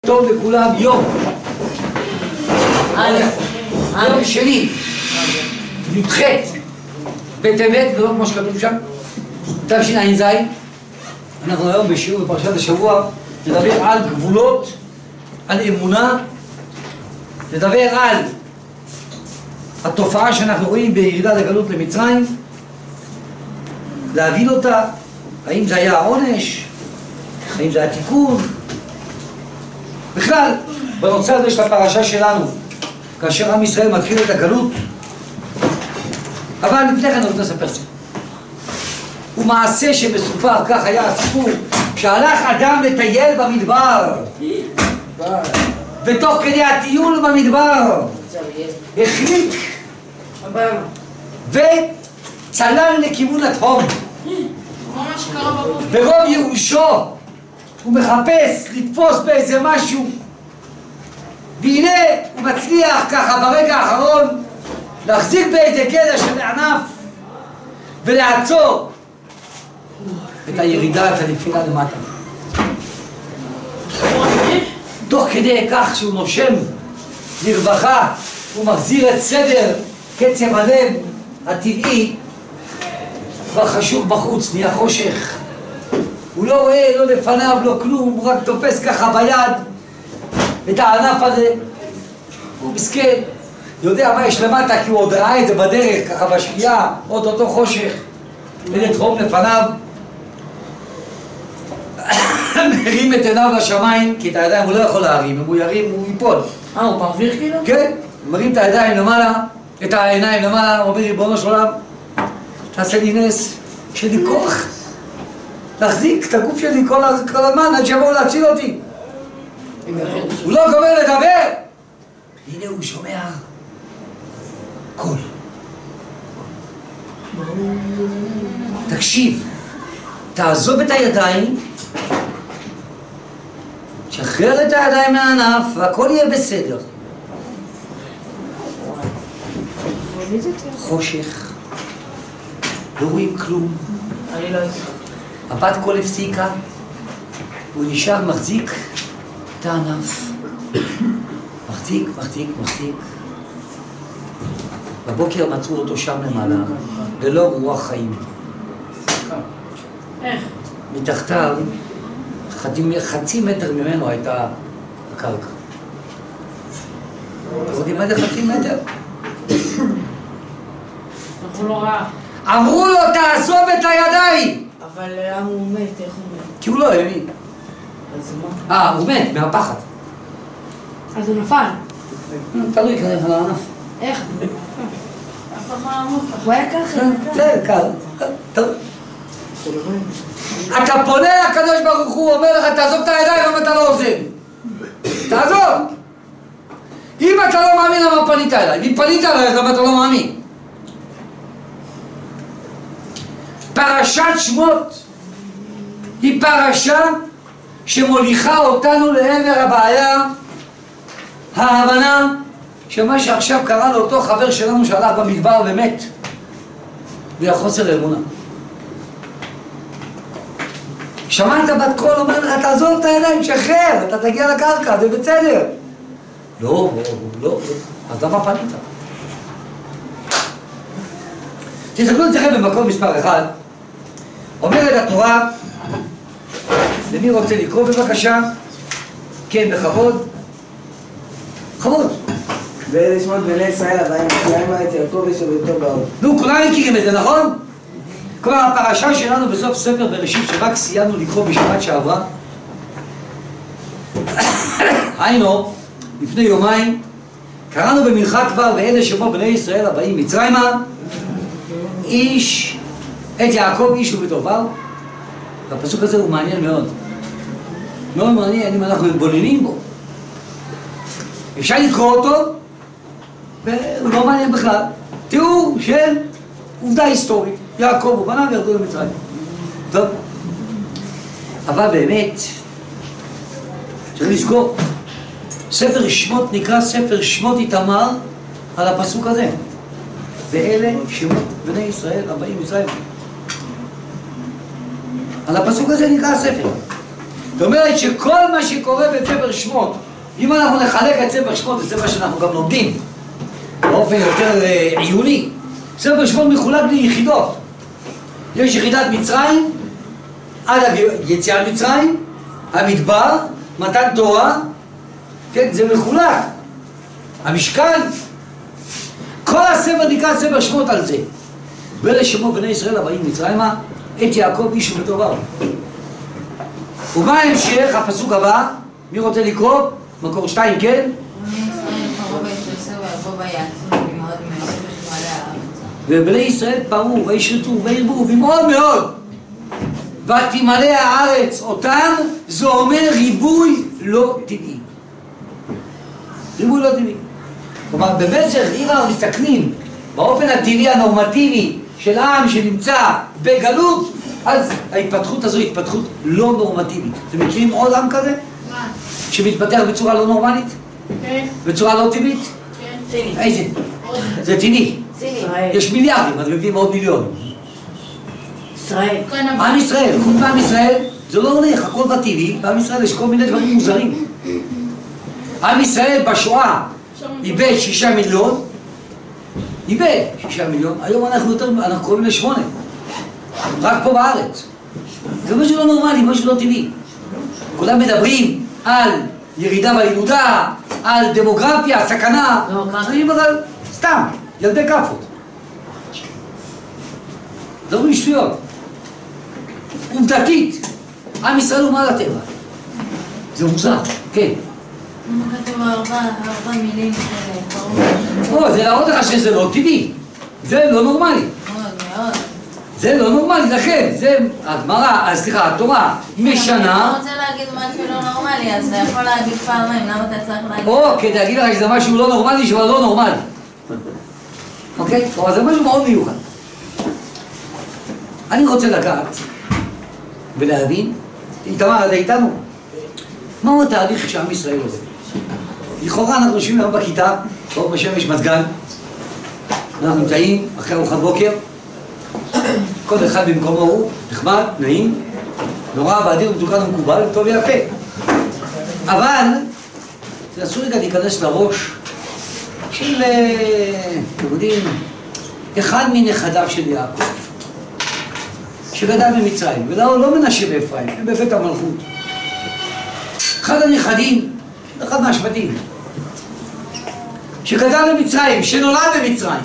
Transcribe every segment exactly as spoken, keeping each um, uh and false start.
טוב לכולם, יום א', יום שני, י"ח בטבת, ולא כמו שכתוב שם, תשע"ז. אנחנו היום בשיעור בפרשת השבוע נדבר על גבולות, על אמונה, נדבר על התופעה שאנחנו רואים בירידה לגלות למצרים, להבין אותה, האם זה היה העונש, האם זה היה תיקון, בכלל, בנושא הזה של הפרשה שלנו, כאשר עם ישראל מתחיל את הגלות. אבל לפני כן אני רוצה לספר סיפור. הוא מעשה שמסופר, כך היה הסיפור, שהלך אדם לטייל במדבר, ותוך כדי הטיול במדבר החליק וצלל לכיוון התהום. ברוב ייאושו הוא מחפש לתפוס באיזה משהו, והנה הוא מצליח ככה ברגע האחרון להחזיק באיזה גדע של ענף ולעצור את הירידה, את הנפילה למטה. תוך כדי כך שהוא נושם לרווחה, הוא מחזיר את סדר קצב הלב הטבעי. כבר חשוב בחוץ, נהיה חושך, הוא לא רואה, לא לפניו, לא כלום, הוא רק תופס ככה ביד את הענף הזה. הוא מסכן, יודע מה יש למטה, כי הוא עוד ראה את זה בדרך, ככה בשקיעה, עוד אותו חושך, אין את חום לפניו. מרים את עיניו לשמיים, כי את הידיים הוא לא יכול להרים, אם הוא ירים הוא ייפול. אה, הוא מעביר כאילו? כן, הוא מרים את הידיים למעלה, את העיניים למעלה, הוא אומר, ריבונו של עולם, תעשה לי נס, שיהיה לי כוח להחזיק את הגוף שלי כל הזמן עד שיבואו להציל אותי. הוא לא גומר לדבר, הנה הוא שומע קול. תקשיב, תעזוב את הידיים, שחרר את הידיים מהענף והכל יהיה בסדר. חושך, לא רואים כלום, הבת קול הפסיקה, הוא נשאר מחזיק את הענף, מחזיק, מחזיק, מחזיק. בבוקר מצאו אותו שם למעלה, ללא רוח חיים. איך? מתחתיו, חצי, חצי מטר ממנו הייתה הקרקע. אתם יודעים מה זה חצי מטר? אנחנו לא ראה. אמרו לו תעזוב את הידיים! אבל למה הוא מת? איך הוא מת? כי הוא לא האמין. אז מה? אה, הוא מת מהפחד. אז הוא נפל. תלוי כזה על הענף. איך? הוא היה ככה? זה קל. אתה פונה לקדוש ברוך הוא, אומר לך תעזוב את הידיים, למה אתה לא עוזב? תעזוב! אם אתה לא מאמין, למה פנית אליי? אם פנית אליי, למה אתה לא מאמין? פרשת שמות היא פרשה שמוליכה אותנו לעבר הבעיה, ההבנה שמה שעכשיו קרה לאותו חבר שלנו שהלך במדבר ומת בגלל חוסר אמונה. שמעת בת קול אומר לך תעזוב את הידיים, שחרר, אתה תגיע לקרקע, זה בסדר. לא, לא, לא, אז למה פנית? תסתכלו אצלכם במקום מספר אחד, אומרת התורה, למי רוצה לקרוא בבקשה? כן, בכבוד. בכבוד. ואלה שמות בני ישראל הבאים, למה את יעקב ושבטו באו. נו, כולם מכירים את זה, נכון? כלומר, הפרשה שלנו בסוף ספר בראשית שרק סיימנו לקרוא בשבת שעברה, היינו, לפני יומיים, קראנו במנחה כבר, ואלה שמות בני ישראל הבאים מצרימה, איש, את יעקב איש וביתו באו. והפסוק הזה הוא מעניין מאוד. מאוד מעניין אם אנחנו מתבוננים בו. אפשר לקרוא אותו, והוא לא מעניין בכלל. תיאור של עובדה היסטורית. יעקב ובניו ירדו למצרים. טוב. אבל באמת, צריך לזכור, ספר שמות נקרא ספר שמות איתמר על הפסוק הזה. ואלה שמות בני ישראל הבאים מצרים. על הפסוק הזה נקרא הספר. זאת אומרת שכל מה שקורה בספר שמות, אם אנחנו נחלק את ספר שמות, זה ספר שאנחנו גם לומדים באופן יותר עיוני, ספר שמות מחולק ליחידות. יש יחידת מצרים, עד יציאת מצרים, המדבר, מתן תורה, כן, זה מחולק. המשכן, כל הספר נקרא ספר שמות על זה. ולשמות בני ישראל הבאים מצרימה, את יעקב איש ובטובו. ומה ההמשך, הפסוק הבא? מי רוצה לקרוא? מקור שתיים, כן? ובני ישראל פרו וישרתו וירבו במאוד מאוד, ותמלא הארץ אותם, זה אומר ריבוי לא טבעי. ריבוי לא טבעי. כלומר, בבצר עירה מסתכלים באופן הטבעי הנורמטיבי של עם שנמצא בגלות, אז ההתפתחות הזו היא התפתחות לא נורמטיבית. אתם מכירים עוד עם כזה? מה? שמתפתח בצורה לא נורמלית? כן. בצורה לא טבעית? כן. איזה? זה טבעי. יש מיליארדים, אתם מביאים עוד מיליון. ישראל. עם ישראל, חוץ מעם ישראל, זה לא הולך, הכל בטבעי, בעם ישראל יש כל מיני דברים מוזרים. עם ישראל בשואה איבד שישה מיליון, איבד שישה מיליון, היום אנחנו יותר, אנחנו קוראים לשמונה, רק פה בארץ. זה משהו לא נורמלי, משהו לא טבעי. כולם מדברים על ירידה בילודה, על דמוגרפיה, סכנה, אבל סתם, ילדי כאפות. דברים שטויות. עובדתית, עם ישראל הוא מעל הטבע. זה מוזר, כן. למה כתוב ארבע מילים כאלה? או, זה להראות לך שזה לא טבעי. זה לא נורמלי. מאוד מאוד. זה לא נורמלי, לכן, זה הגמרא, סליחה, התורה משנה. אתה רוצה להגיד משהו לא נורמלי, אז אתה יכול להגיד פעמיים, למה אתה צריך להגיד? או, כדי להגיד לך שזה משהו לא נורמלי, שהוא לא נורמלי. אוקיי? אבל זה משהו מאוד מיוחד. אני רוצה לגעת ולהבין, איתמר, אתה איתנו? מהו התהליך שעם ישראל עושה? לכאורה אנחנו יושבים היום בכיתה, ברוך השם יש מזגן, אנחנו נמצאים אחרי ארוחת בוקר, כל אחד במקומו הוא, נחמד, נעים, נורא באדיר ומתוקן ומקובל, טוב ויפה. אבל, תנסו רגע להיכנס לראש של, אתם יודעים, אחד מנכדיו של יעקב, שגדל במצרים, ולא לא מנשה באפרים, הם בבית המלכות. אחד הנכדים, אחד מהשבטים, שגדל במצרים, שנולד במצרים.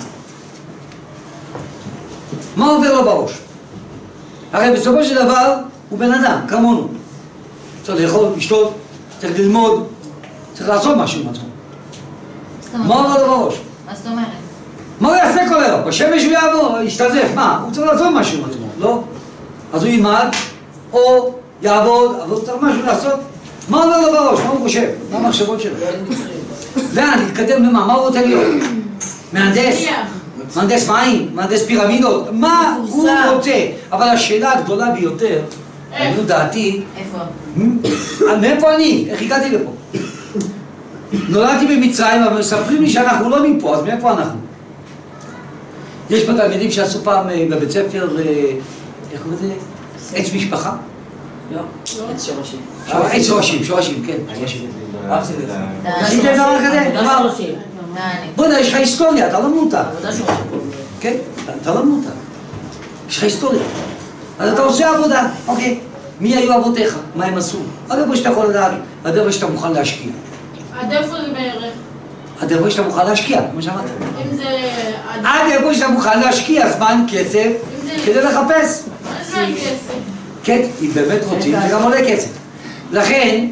מה עובר לו בראש? הרי בסופו של דבר הוא בן אדם, כמונו. צריך לאכול, לשתות, צריך ללמוד, צריך לעשות משהו עם עצמו. מה עובר לו בראש? מה זאת אומרת? מה הוא יעשה כל היום? בשמש הוא יעבור, ישתזף, מה? הוא צריך לעשות משהו עם עצמו, לא? אז הוא ילמד, או יעבוד, אבל הוא צריך משהו לעשות. מה עובר לו בראש? מה הוא חושב? מה המחשבות שלו? לאן? להתקדם למה? מה הוא רוצה להיות? מהנדס? מהנדס מים? מהנדס פירמידות? מה הוא רוצה? אבל השאלה הגדולה ביותר, אני דעתי, איפה? מאיפה אני? איך הגעתי לפה? נולדתי במצרים, אבל מספרים לי שאנחנו לא מפה, אז מאיפה אנחנו? יש פה תלמידים שעשו פעם בבית ספר, איך קוראים לזה? עץ משפחה? לא, עץ שורשים. עץ שורשים, שורשים, כן. אח שלי. עשיתם דבר כזה? דבר. בוא נראה, יש לך היסטוריה, אתה לא מותר. כן, אתה לא מותר. יש לך היסטוריה. אז אתה עושה עבודה, אוקיי. מי היו אבותיך? מה הם עשו? עד איפה שאתה יכול לדעת, עד איפה שאתה מוכן להשקיע. עד איפה זה בערך? עד איפה שאתה מוכן להשקיע, כמו שאמרת. אם זה... עד איפה שאתה מוכן להשקיע זמן, כסף, כדי לחפש. מה זה כסף? כן, אם באמת רוצים, זה גם עולה כסף. לכן,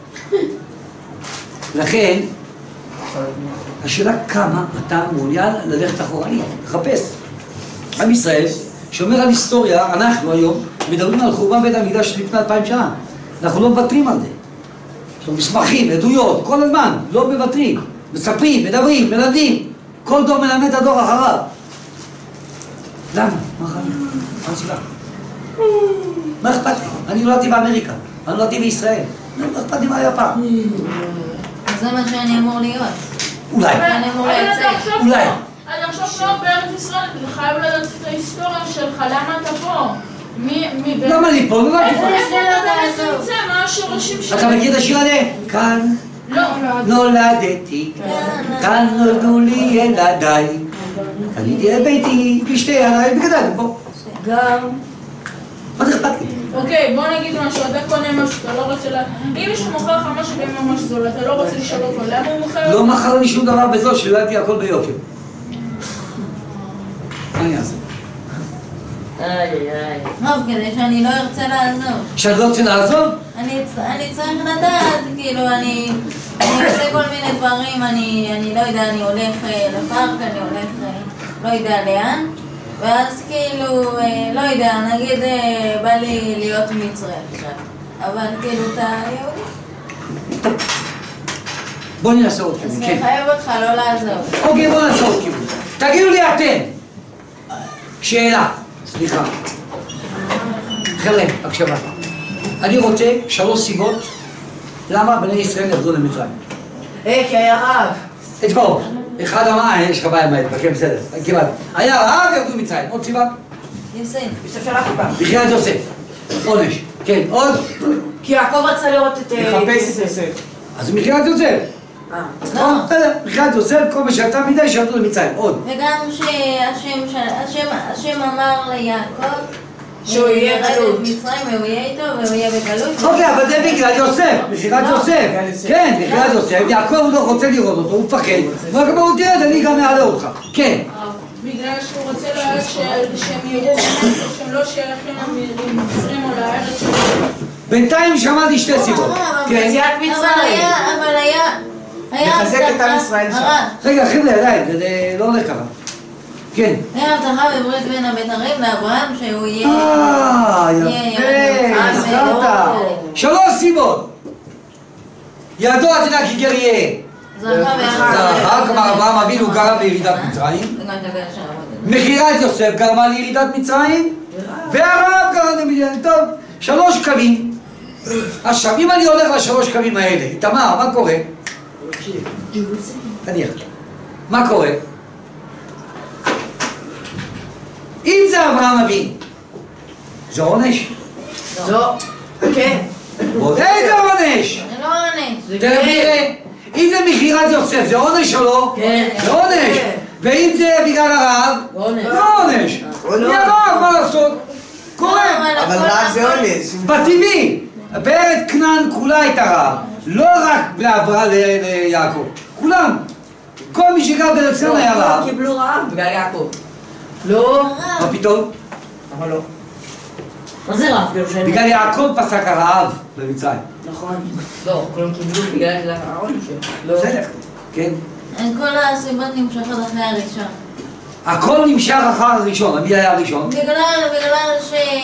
לכן, השאלה כמה אתה מעוניין ללכת אחורנית, לחפש. עם ישראל, שאומר על היסטוריה, אנחנו היום מדברים על חורבן בית המקדש לפני אלפיים שנה. אנחנו לא מוותרים על זה. יש לנו מסמכים, עדויות, כל הזמן, לא מוותרים. מספרים, מדברים, מלמדים. כל דור מלמד את הדור אחריו. למה? מה חייב? מה הסיבה? מה אכפת לי? אני נולדתי באמריקה, אני נולדתי בישראל. מה אכפת לי מה היה פעם? אז זה מה שאני אמור להיות. אולי. אני אמור לייצג. אולי. אני עכשיו לא בארץ ישראל, אתה חייב לדעת את ההיסטוריה שלך, למה אתה פה? מי, מי, למה ליפול? למה ליפול? איפה אתה נמצא? מה השורשים שלך? אתה מכיר את השיר הזה? כאן לא. נולדתי, כאן נולדו לי ילדיי, עליתי לביתי בשתי עליי וגדלתי פה. גם. מה זה אכפת לי? אוקיי, בוא נגיד משהו, אתה קונה משהו, אתה לא רוצה לה... אם מישהו מוכר לך משהו ממש זול, אתה לא רוצה לשאול אותו, למה הוא מוכר? לא מכר לי שום דבר בזול, שלדעתי הכל ביוקר. מה אני אעשה? איי איי. טוב, כדי שאני לא ארצה לעזוב. שאת לא רוצה לעזוב? אני צ- אני צריך לדעת, כאילו, אני אני עושה כל מיני דברים, אני אני לא יודע, אני הולך אה, לפארק, אני הולך אה, לא יודע לאן, ואז כאילו, אה, לא יודע, נגיד אה, בא לי להיות מצרי עכשיו, אבל כאילו אתה יהודי, בוא ננסה עוד אז כיוון, כן. מחייב אותך לא לעזוב. אוקיי, בוא ננסה עוד כיוון. תגידו לי אתם. שאלה, סליחה. חבר'ה, הקשבה. אני רוצה שלוש סיבות למה בני ישראל ירדו למצרים. היי, כי היה רב. אצבעות. אחד אמר, אה, יש לך בעיה עם האצבע, כן, בסדר, קיבלתי. היה רעב, ירדו למצרים. עוד סיבה? יוסף. יוסף שלח אותם. בחיית יוסף. עונש. כן, עוד? כי יעקב רצה לראות את אה, לחפש את יוסף. אז בחיית יוסף. אה. לא. בסדר, בחיית יוסף, כל מה שאתה מדי שירדו למצרים. עוד. וגם שהשם של- השם- השם אמר ליעקב שהוא יהיה ירד גלות. את מצרים והוא יהיה איתו והוא יהיה בגלות. אוקיי, אבל זה בגלל יוסף, בחירת לא. יוסף. יוסף. כן, בחירת יוסף. יעקב לא רוצה לראות אותו, הוא מפחד. הוא רק אומר, הוא תרד, אני גם אעלה אותך. כן. בגלל שהוא רוצה לדעת ש- שהם יראו באמת שהם לא שייכים למצרים או לארץ שלהם. בינתיים שמעתי שתי סיבות. כן. יציאת אבל מצרים. היה, אבל היה, היה לחזק את עם ישראל שם. הרב, רגע, חבר'ה, עדיין, זה לא הולך ככה. כן. היה הבטחה בברית בין הבתרים לאברהם שהוא יהיה... אה, יהיה יפה, ירד הזכרת. למצרים. שלוש סיבות. ידוע תדע כי גר יהיה. זרחה זרחה, כלומר אברהם אבינו גרם לירידת מצרים. מכירת יוסף גרמה לירידת מצרים. והרב גרם לירידת... טוב, שלוש קווים. עכשיו, אם אני הולך לשלוש קווים האלה, תמר, מה קורה? תניח. מה קורה? אם זה אברהם אבינו, זה עונש? לא. כן. איזה עונש? זה לא עונש. תראה, אם זה מכירת יוסף, זה עונש או לא? כן. זה עונש. ואם זה בגלל הרב, עונש. זה עונש. מי הרב, מה לעשות? קורה. אבל רב זה עונש. בטבעי, בארץ כנען כולה הייתה רב. לא רק לאברהם ליעקב, כולם. כל מי שגר בארץ כנען היה רב. קיבלו רעב בגלל יעקב. לא. מה פתאום? אבל לא. מה זה רב? כאילו שהם... בגלל יעקב פסק הרעב במצרים. נכון. לא, כולם קיבלו בגלל העונש שלו. לא. בסדר, כן. כל הסיבות נמשכות אחרי הראשון. הכל נמשך אחר הראשון, מי היה הראשון? בגלל, בגלל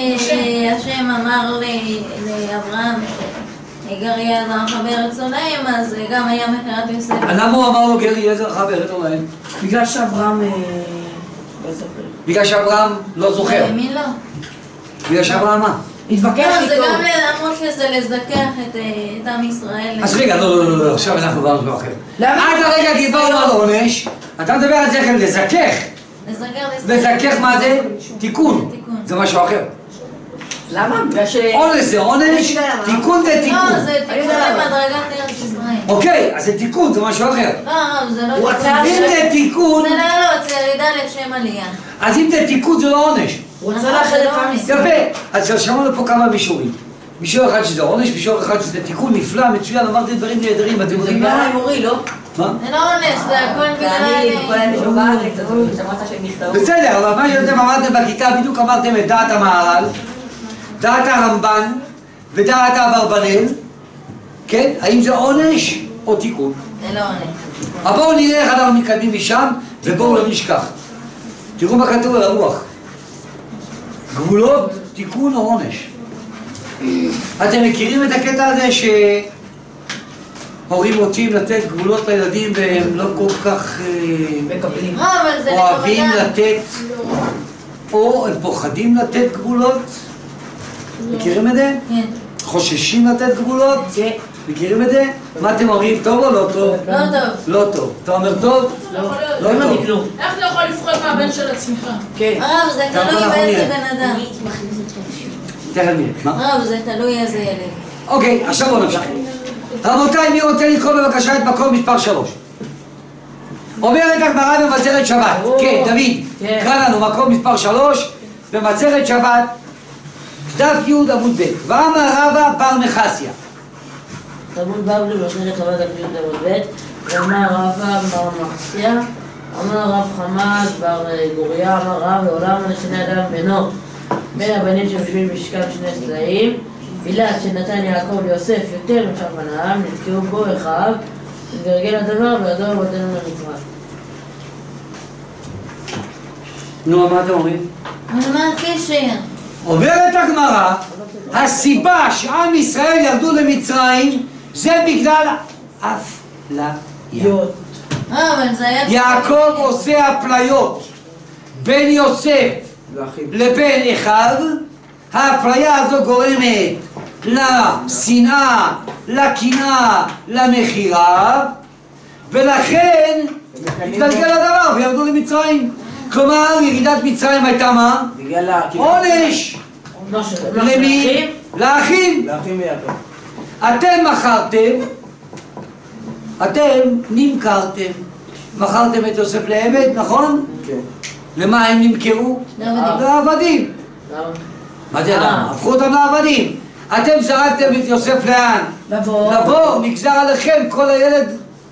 שהשם אמר ל- לאברהם שגר יהיה זרעך בארץ עולהם, אז גם היה מכירת יוסף. למה הוא אמר לו גר יהיה זרעך בארץ עולהם? בגלל שאברהם... אה, לא זוכר. בגלל שאברהם לא זוכר. מי לא? בגלל שאברהם מה? התווכח לא, זה איתו. גם למרות שזה לזכח את אה, את עם ישראל. אז רגע, לא, לא, לא, לא, עכשיו אנחנו כבר משהו אחר. למה? עד הרגע דיברנו על עונש, אתה מדבר על זה כאן לזכך. לזכח את ישראל. לזכך מה זה? תיקון. תיקון. זה משהו אחר. למה? בגלל ש... עונש זה עונש, תיקון זה לא, תיקון. זה תיקון למדרגת ארץ ישראל. אוקיי, אז זה תיקון, זה משהו אחר. לא, הרב, זה לא הוא תיקון. רצה- אם זה תיקון, זה לעלות, זה ירידה לשם עלייה. אז אם זה תיקון זה לא עונש. הוא רצה נכון, לאחד זה את לא עם עונש. ישראל. יפה, אז שמענו פה כמה מישורים. מישור אחד שזה עונש, מישור אחד שזה תיקון נפלא, מצוין, אמרתי דברים נהדרים, אתם זה יודעים בגלל מה? האמורי, לא? מה? זה לא עונש, זה הכל ואני, כל בגלל... האלה בארץ, אז שמעת שהם נכתבו. בסדר, אבל מה שאתם אמרתם בכיתה, בדיוק אמרתם את דעת המהר"ל, דעת הרמב"ן ודעת אברבנאל, כן? האם זה עונש או תיקון? זה לא עונש. אבל בואו נראה איך אנחנו מתקדמים משם, ובואו לא נשכח. תראו מה כתוב על הרוח. גבולות, תיקון או עונש. אתם מכירים את הקטע הזה שהורים רוצים לתת גבולות לילדים והם לא כל כך אה, מקבלים. לא, אבל זה אוהבים לטובתם. לתת, או הם פוחדים לתת גבולות? מכירים את זה? כן. חוששים לתת גבולות? זה מכירים את זה? מה אתם אומרים? טוב או לא טוב? לא טוב. לא טוב. אתה אומר טוב? לא יכול להיות. לא לא טוב. כלום. איך אתה יכול לפחוד מהבן של עצמך? כן. הרב, זה ככה תלוי אנחנו באיזה נראה. בן אדם. תכף נראה. מה? הרב, זה תלוי איזה ילד. אוקיי, עכשיו בואו נמשיך. רבותיי, מי רוצה לקרוא בבקשה את מקום מספר שלוש? אומרת הגמרא במסכת שבת. כן, דוד, קרא לנו מקום מספר שלוש במסכת שבת, דף י' עמוד ב'. ואמר רבא בר מחסיה. תלמוד בבלי במסכת שבת דף י' עמוד ב', ואמר רבא בר מחסיה, אמר רב חמד בר גוריה, אמר רב לעולם לשני אדם בנו, בין הבנים שיושבים במשכן שני צלעים, בלעד שנתן יעקב ליוסף יותר משאר בניו, נתקעו בו אחיו, וגרגל הדבר וידוע אבותינו למצרים. נו, מה אתם אומרים? אבל מה הקשר? אומרת הגמרא, הסיבה שעם ישראל ירדו למצרים זה בגלל אפליה. אה, אבל זה היה... יעקב עושה אפליות בין יוסף לבין אחיו. האפליה הזו גורמת לשנאה, לקנאה, למכירה, ולכן התגלגל הדבר וירדו למצרים. כלומר, ירידת מצרים הייתה מה? בגלל ה... עונש. למי? לאחים. לאחים ויעקב. אתם מכרתם, אתם נמכרתם, מכרתם את יוסף לעבד, נכון? כן. למה הם נמכרו? לעבדים. לעבדים. מה זה למה? הפכו אותם לעבדים. אתם זרקתם את יוסף לאן? לבור. לבור, נגזר עליכם כל הילד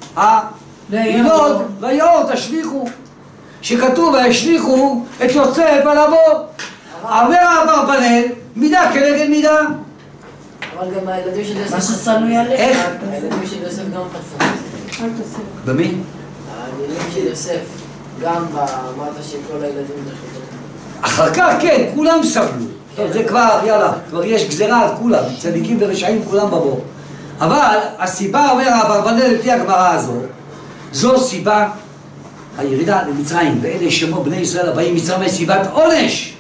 הילוד, ליאור, תשליכו. שכתוב וישליכו את יוסף על הבור. אומר אברבנאל, מידה כנגד מידה. אבל גם הילדים של יוסף... מה ששנוא יעלה. איך? הילדים של יוסף גם חסרו. במי? הילדים של יוסף, גם אמרת שכל הילדים דחו. אחר כך כן, כולם סבלו. טוב, זה כבר, יאללה, כבר יש גזירה על כולם, צדיקים ורשעים כולם בבור. אבל הסיבה, אומר אברבנאל לפי הגמרא הזו, זו סיבה, הירידה למצרים, ואלה שמו בני ישראל הבאים מצרים היא סיבת עונש,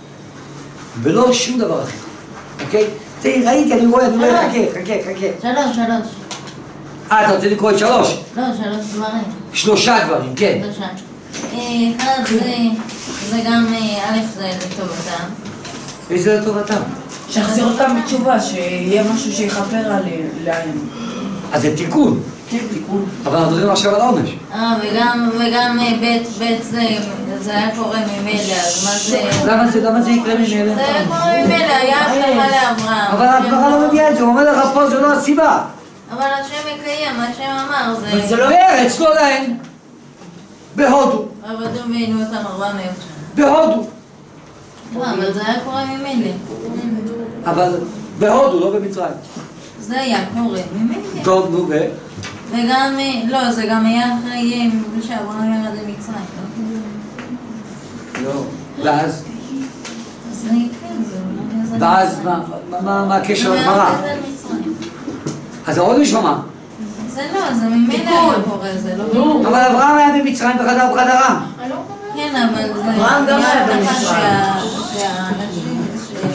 ולא שום דבר אחר, אוקיי? תראי, ראיתי, אני רואה, אני רואה, חכה, חכה, חכה. שלוש, שלוש. אה, אתה רוצה לקרוא את שלוש? לא, שלוש דברים. שלושה דברים, כן. שלושה. אחד זה, זה גם, א' זה לטובתם. איזה לטובתם? שיחזיר אותם בתשובה, שיהיה משהו שיכפר עליהם. אז זה תיקון. כן, תיקון. אבל אנחנו מדברים עכשיו על עונש. אה, וגם, וגם בית, בית זה, זה היה קורה ממילא, אז מה זה... למה זה, למה זה יקרה ממילא? זה היה קורה ממילא, היה הבטחה לאברהם. אבל הגמרא לא מביאה את זה, הוא אומר לך פה זה לא הסיבה. אבל השם מקיים, מה השם אמר, זה... זה לא... בארץ לא להם. בהודו. עבדו ועינו אותם ארבע מאות שנה. בהודו. לא, אבל זה היה קורה ממילא. אבל בהודו, לא במצרים. זה היה קורה ממילא. טוב, נו, ו... וגם, לא, זה גם היה אחרי שאברהם ירד למצרים, לא? לא. ואז? אז זה כן, זה אולי זה... ואז מה- מה מה הקשר לגמרא? זה מצרים. אז העונש הוא מה? זה לא, זה ממילא היה קורה, זה לא... אבל אברהם היה במצרים וחדר בחדרם. כן, אבל זה... אברהם גם היה הבטחה במצרים. שה- שהאנשים,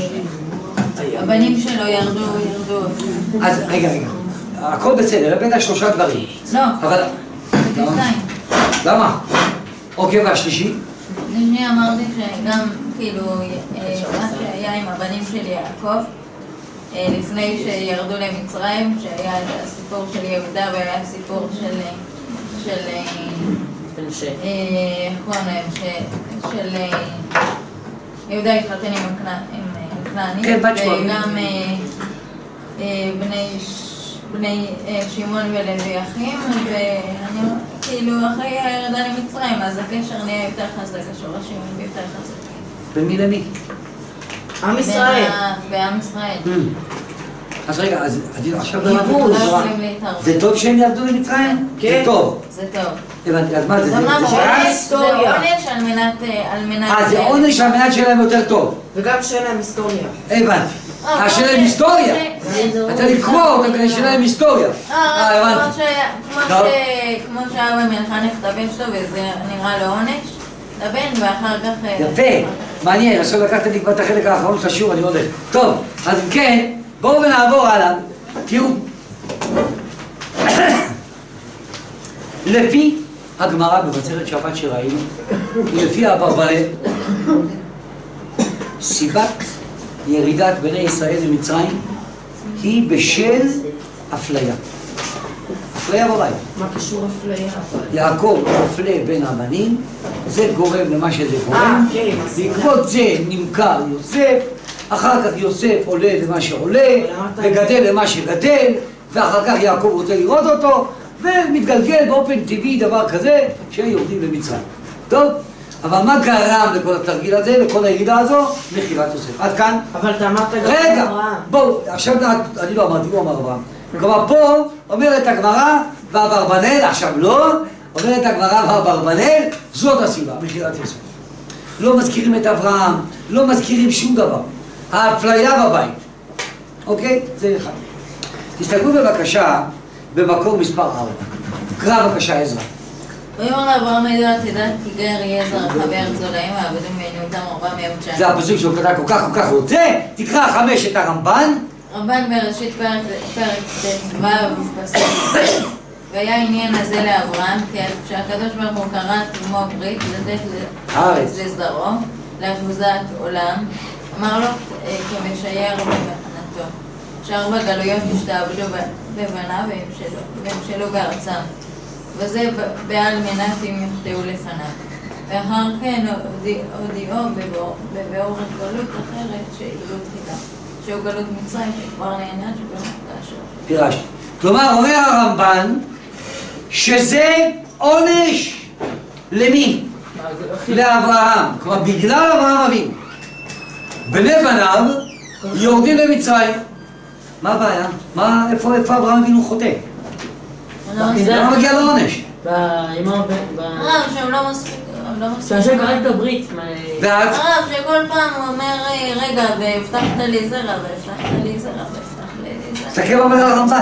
שהבנים שלו ירדו, ירדו. אז רגע, רגע. הכל בסדר, הבאת שלושה דברים. לא, אבל... זה שתיים. למה? אוקיי, והשלישי? לפני אמרתי שגם, כאילו, אה, מה שהיה עם הבנים של יעקב, אה, לפני שירדו למצרים, שהיה את הסיפור של יהודה והיה הסיפור של... של... אה, מנשה. אה, איך קוראים להם? ש- של... אה, יהודה התחתן עם הכנע- עם, אה, כנעני, כן, בת שמואל. וגם אה, אה, בני... ש- בני אה, שמעון ולוי אחים, ואני כאילו אחרי הירידה למצרים, אז הקשר נהיה יותר חזק, השורשים הם יותר חזקים. בין מי למי? עם בין ישראל. ה- בעם ישראל. אז רגע, אז אז עכשיו לא הבנתי את התורה. יכולים להתערב. זה טוב שהם ירדו למצרים? כן. זה טוב. זה טוב. הבנתי, אז מה זה? זה זה- מה, זה זה שאז? עונש- זה היסטוריה. עונש על מנת... אה, על מנת... אה, זה עונש על מנת שיהיה להם יותר טוב. וגם שאין להם היסטוריה. הבנתי. אה, אה, שיהיה להם אוקיי. היסטוריה. זה- אתה לקרוא אותם כדי שיהיה להם היסטוריה. אה, אה, כמו הבנתי. ש- כמו טוב. ש- כמו שהיה במלחמת את הבן שלו וזה נראה לו עונש, לבן ואחר כך... אה, יפה, מעניין, עכשיו לקחתם לי כבר את החלק האחרון של השיעור, אני הולך. טוב, אז אם כן, בואו ונעבור הלאה. תראו, לפי הגמרא במסכת שבת שראינו, לפי אברבנאל, סיבת ירידת בני ישראל למצרים היא בשל אפליה. אפליה בבית. מה קשור אפליה? יעקב מפלה בין הבנים, זה גורם למה שזה אה, גורם. כן. בעקבות זה נמכר יוסף, אחר כך יוסף עולה למה שעולה, וגדל למה שגדל, ואחר כך יעקב רוצה לראות אותו, ומתגלגל באופן טבעי דבר כזה שיורדים למצרים. טוב, אבל מה גרם לכל התרגיל הזה, לכל הירידה הזו? מכירת יוסף. עד כאן. אבל אתה אמרת גם רגע, אברהם. בואו, עכשיו אני לא אמרתי, הוא אמר אברהם. כלומר פה אומרת הגמרא ואברבנאל, עכשיו לא, אומרת הגמרא ואברבנאל, זאת הסיבה, מכירת יוסף. לא מזכירים את אברהם, לא מזכירים שום דבר. האפליה בבית. אוקיי? זה אחד. תסתכלו בבקשה במקום מספר ארבע. קרא בבקשה עזרא. ויאמר לאברהם ידע תדע כי גר יהיה זרעך בארץ זולעים העבדים בעניותם ארבע מאות שנה. זה הפסוק שהוא כתב כל כך כל כך רוצה, תקרא חמש את הרמב"ן. רמב"ן בראשית פרק ט"ו פסוק ב' והיה עניין הזה לאברהם, כי כשהקדוש ברוך הוא כרת עמו ברית לתת לארץ לזרעו, לאחוזת עולם, אמר לו כמשייר במתנתו, שארבע גלויות השתעבדו בבניו והמשלו בארצם, וזה בעל מנת אם יחטאו לפניו. ואחר כן הודיעו בבאור גלות אחרת שהיא גלות חידה, שהוא גלות מצרים שכבר נענש במקדשו. פירשתי. כלומר, אומר הרמב"ן שזה עונש למי? לאברהם. כלומר, בגלל אברהם אבינו. בני בניו יורדים למצרים. מה הבעיה? מה, איפה, איפה אברהם אבינו חוטא? למה מגיע לו עונש? באמור ב... הרב שהם לא מספיק, הם לא מספיק. שהשם קראת את הברית. ואז? הרב שכל פעם הוא אומר, רגע, והבטחת לי זרע, והבטחת לי זרע, והבטחת לי זרע. תסתכל מה אומר הרמב"ן.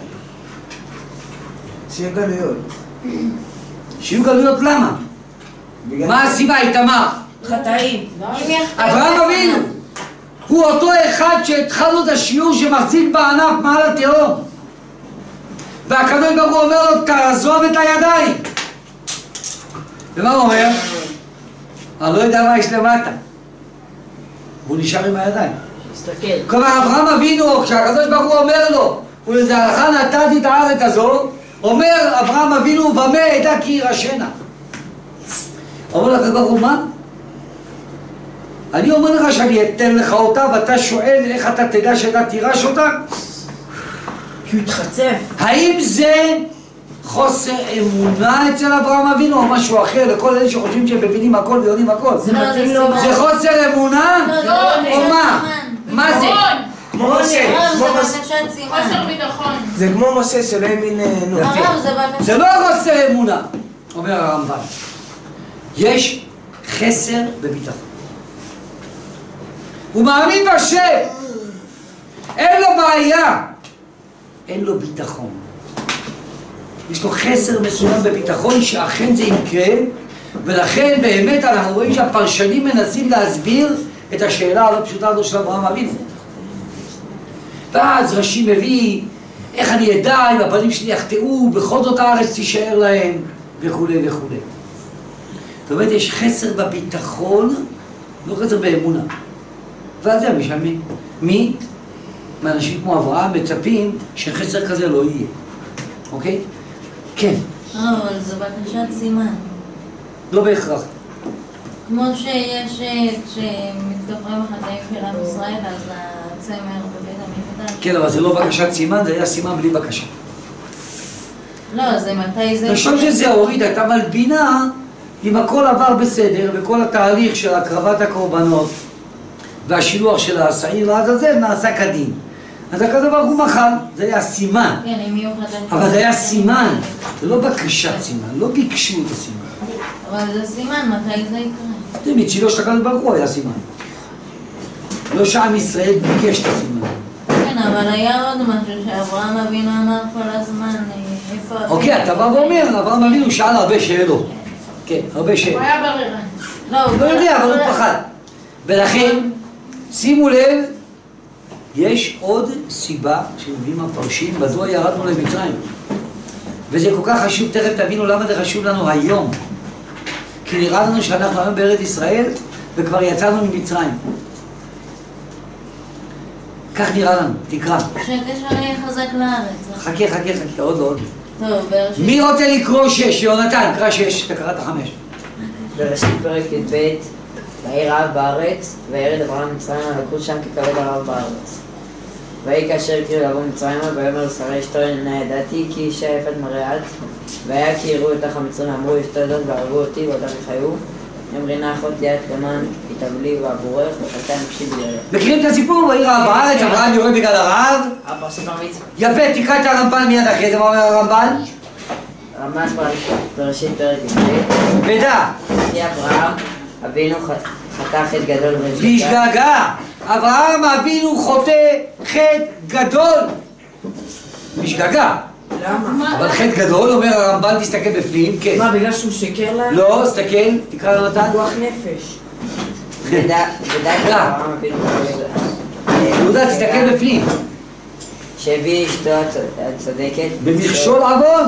שיהיה גלויות. שיהיו גלויות למה? מה הסיבה? איתמר? חטאים. אברהם אבינו הוא אותו אחד שהתחלנו את השיעור שמחזיק בענף מעל התהום, והקדוש ברוך הוא אומר לו תעזוב את הידיים. ומה הוא אומר? אני לא יודע מה יש למטה, והוא נשאר עם הידיים. תסתכל. כלומר אברהם אבינו כשהקדוש ברוך הוא אומר לו ולזרעך נתתי את הארץ הזו, אומר אברהם אבינו במה אדע כי ירשנה. אומר לקדוש ברוך הוא מה? אני אומר לך שאני אתן לך אותה ואתה שואל איך אתה תדע שאתה תירש אותה? כי הוא התחצף. האם זה חוסר אמונה אצל אברהם אבינו או משהו אחר לכל אלה שחושבים שהם מבינים הכל ויודעים הכל? זה מתאים לו. זה חוסר אמונה? או מה? מה זה? כמו משה. הרב כמו זה משה. בקשת סימן. חוסר ביטחון. זה כמו משה שלא האמין נו. הרב זה בקשת... זה לא חוסר אמונה, אומר הרמב"ן. יש חסר בביטחון. הוא מאמין בשם, אין לו בעיה, אין לו ביטחון. יש לו חסר מסוים בביטחון שאכן זה יקרה, ולכן באמת אנחנו רואים שהפרשנים מנסים להסביר את השאלה הלא פשוטה הזו של אברהם אבינו. ואז רש"י מביא איך אני אדע אם הבנים שלי יחטאו, בכל זאת הארץ תישאר להם וכו' וכו'. זאת אומרת יש חסר בביטחון, לא חסר באמונה. ואז זה משלמים. מי? מאנשים כמו אברהם מצפים שחסר כזה לא יהיה. אוקיי? כן. אבל זה בקשת סימן. לא בהכרח. כמו שיש, כשמתגברים החטאים של עם ישראל, אז הצמר בבית המקדש. כן, אבל זה לא בקשת סימן, זה היה סימן בלי בקשה. לא, זה מתי זה... תחשוב שזה הוריד, הייתה מלבינה אם הכל עבר בסדר, וכל התהליך של הקרבת הקורבנות והשילוח של השעיר לעזאזל נעשה כדין. אז הקדוש ברוך הוא מחל, זה היה סימן. כן, אם יהיו חטאים... אבל זה היה סימן, זה לא בקשת סימן, לא ביקשו את הסימן. אבל זה סימן, מתי זה יקרה? זה מצילו של הקדוש ברוך הוא היה סימן. לא שעם ישראל ביקש את הסימן. כן, אבל היה עוד משהו שאברהם אבינו אמר כל הזמן, איפה... אוקיי, אתה בא ואומר, אברהם אבינו שאל הרבה שאלות. כן, הרבה שאלות. הוא היה בררן. לא, הוא לא יודע, אבל הוא פחד. ולכן, שימו לב, יש עוד סיבה שמביאים הפרשים, מדוע ירדנו למצרים. וזה כל כך חשוב, תכף תבינו למה זה חשוב לנו היום. כי נראה לנו שאנחנו היום בארץ ישראל וכבר יצאנו ממצרים. כך נראה לנו, תקרא. שקשר יהיה חזק לארץ. חכה, חכה, חכה, עוד עוד. טוב, בראשית. מי רוצה לקרוא שש? יונתן, קרא שש, אתה קראת חמש. בראשית פרק י"ב, ויהי רעב בארץ, וירד אברהם מצרימה, ולקחו שם ככבד הרעב בארץ. ויהי כאשר הקריאו לבוא מצרימה, ויאמר שרי אשתו הנה ידעתי כי אישה יפת מראה את, והיה כי יראו אותך המצרים ואמרו אשתו זאת והרגו אותי ועודם יחיו. אמרינה אחות ליאת גמן, התאבלי ועבורך, וחלקה נפשי בגללך. מכירים את הסיפור? ויהי רעב בארץ, אברהם יורד בגלל הרעב. הפרשת המצווה. יפה, תקרא את הרמב"ן מיד אחרי זה, מה אומר הרמב"ן? ממש בראשית פרק י"ב. מידע. כי אברהם אבינו חטא חטא גדול ונשגה. בשגגה. אברהם אבינו חוטא חטא גדול. בשגגה. למה? אבל חטא גדול, אומר הרמב"ן, תסתכל בפנים, כן. מה, בגלל שהוא שיקר להם? לא, תסתכל, תקרא יונתן. פיקוח נפש. ודע כי אברהם אבינו יהודה, תסתכל בפנים. שהביא אשתו הצדקת במכשול עוון.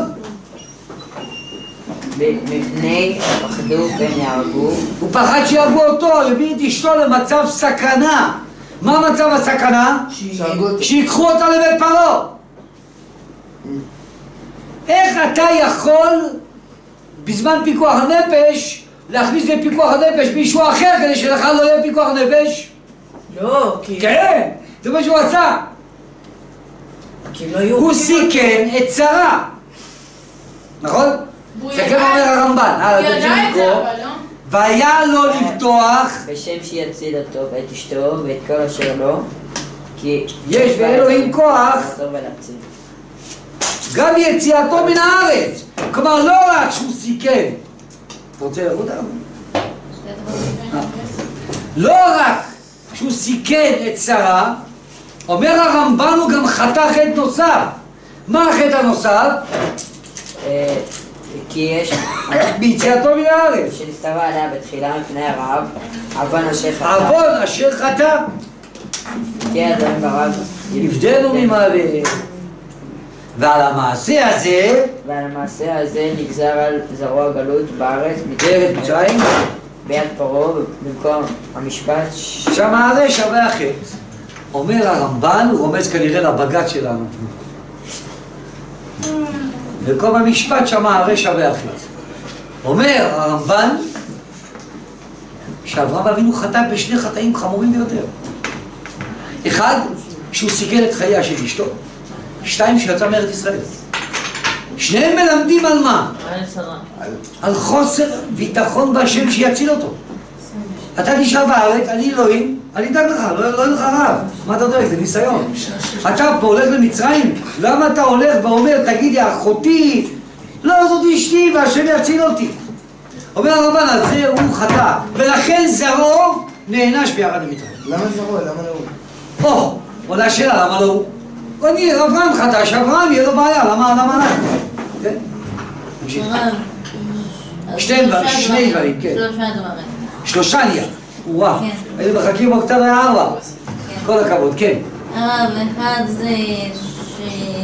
מפני פחדו פן יהרגו. הוא פחד שיהרגו אותו, הביא את אשתו למצב סכנה. מה מצב הסכנה? שיקחו אותה לבית פרעה. איך אתה יכול בזמן פיקוח הנפש להכניס לפיקוח הנפש מישהו אחר כדי שלך לא יהיה פיקוח הנפש? לא, כי... כן, זה מה שהוא עשה. כי לא יהיו... הוא סיכן את שרה, נכון? זה כן אומר הרמב"ן. הוא ידע את זה אבל לא? והיה לו לפתוח בשם שיציל אותו ואת אשתו ואת כל אשר לו, כי יש באלוהים כוח לעזור ולהציל. גם יציאתו מן הארץ. כלומר לא רק שהוא סיכן, אתה רוצה לראות אותם? לא רק שהוא סיכן את שרה, אומר הרמב"ן הוא גם חטא חטא נוסף. מה החטא הנוסף? כי יש ביציאתו מן הארץ. שנצטווה עליה בתחילה מפני הרעב, עוון אשר חטא. עוון אשר חטא. כי אדם ברב נפדנו ממוות. ועל המעשה הזה, ועל המעשה הזה נגזר על זרוע הגלות בארץ בארץ מצרים, ביד פרעה במקום המשפט. שם הרי שווה החטא. אומר הרמב"ן, הוא רומז כנראה לבג"ץ שלנו. במקום המשפט שם הרי שווה החטא. אומר הרמב"ן שאברהם אבינו חטא בשני חטאים חמורים ביותר. אחד, שהוא סיכן את חייה של אשתו. שתיים, שיצא מארץ ישראל. שניהם מלמדים על מה? על שרה. על חוסר ביטחון בהשם שיציל אותו. אתה נשאר בארץ, אני אלוהים, אני אדאג לך, לא יהיה לך רעב. מה אתה דואג? זה ניסיון. אתה פה הולך למצרים, למה אתה הולך ואומר, תגידי, אחותי, לא, זאת אשתי והשם יציל אותי. אומר הרמב"ן, על זה הוא חטא, ולכן זרעו נענש בירד למצרים. למה זרוע? למה לא הוא? או, עולה שאלה, למה לא הוא? אני, אברהם חטא, שאברהם יהיה לו בעיה, למה, למה אנחנו? כן? נמשיך. שני דברים, שני דברים, כן. שלושה דברים. שלושה נהיה. וואו, כן. היינו מחכים או קצת היה ארבע. כל הכבוד, כן. הרב, אחד זה ש...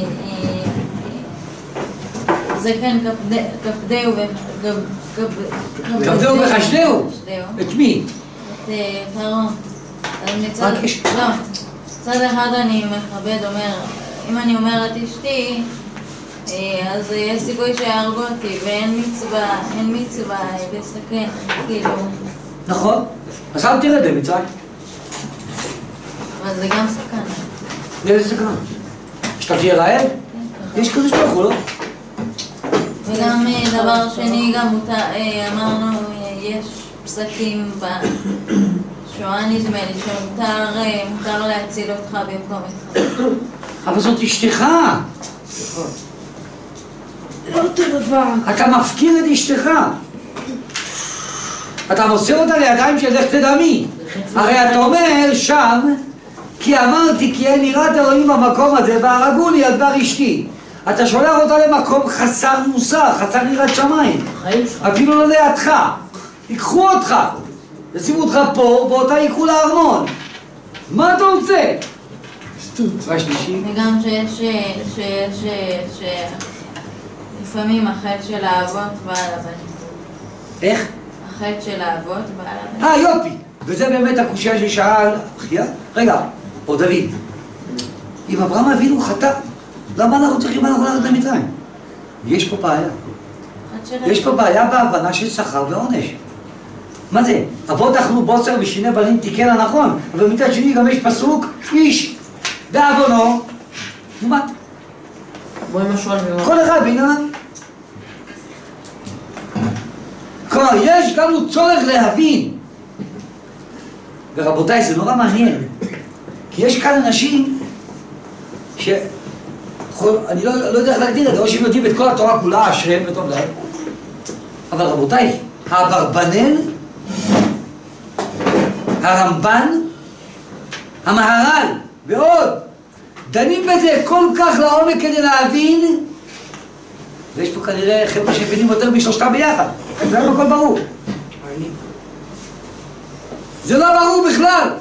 זה כן כבדהו ו... כבדהו וחשדהו? את מי? את פרעה. רק יש? לא. מצד אחד אני מכבד, אומר, אם אני אומרת אשתי, אז יש סיכוי שיהרגו אותי, ואין מצווה, אין מצווה לסכן, כאילו. נכון. אז אל תרד למצרים. אבל זה גם סכנה. איזה סכנה? שאתה תהיה רעב? יש קדוש ברוך הוא, לא? וגם דבר שני, גם אמרנו, יש פסקים בשואה נדמה לי, שמותר להציל אותך במקום אותך. אבל זאת אשתך. לא אותו דבר. אתה מפקיר את אשתך. אתה מוסר אותה לידיים של לך תדע מי. הרי אתה אומר שם, כי אמרתי כי אין יראת אלוהים במקום הזה והרגוני על דבר אשתי. אתה שולח אותה למקום חסר מוסר, חסר יראת שמיים. אפילו לא לידך. ייקחו אותך. ישימו אותך פה ואותה ייקחו לארמון. מה אתה רוצה? שטות. והשלישי? וגם שיש, שיש, ש... לפעמים החטא של האבות בא על הבנים. איך? החטא של האבות בא על הבנים. אה, יופי! וזה באמת הקושיה ששאל אחיה. רגע, או דוד, אם אברהם אבינו חטא, למה אנחנו צריכים אנחנו ללכת למצרים? יש פה בעיה. יש פה בעיה בהבנה של שכר ועונש. מה זה? אבות אכלו בוצר ושיני בנים תיקן הנכון, אבל מצד שני גם יש פסוק, איש בעוונו, נו מה? בואי משהו על מימון. כל אחד בעניין. כלומר, יש גם צורך להבין. ורבותיי, זה נורא מעניין. כי יש כאן אנשים ש... אני לא, לא יודע איך להגדיר את זה, או שהם יודעים את כל התורה כולה, אשריהם וטוב להם. אבל רבותיי, האברבנאל, הרמב"ן, המהר"ל ועוד, דנים בזה כל כך לעומק כדי להבין, ויש פה כנראה חבר'ה שמבינים יותר משלושתם ביחד. זה לא הכל ברור. זה לא ברור בכלל.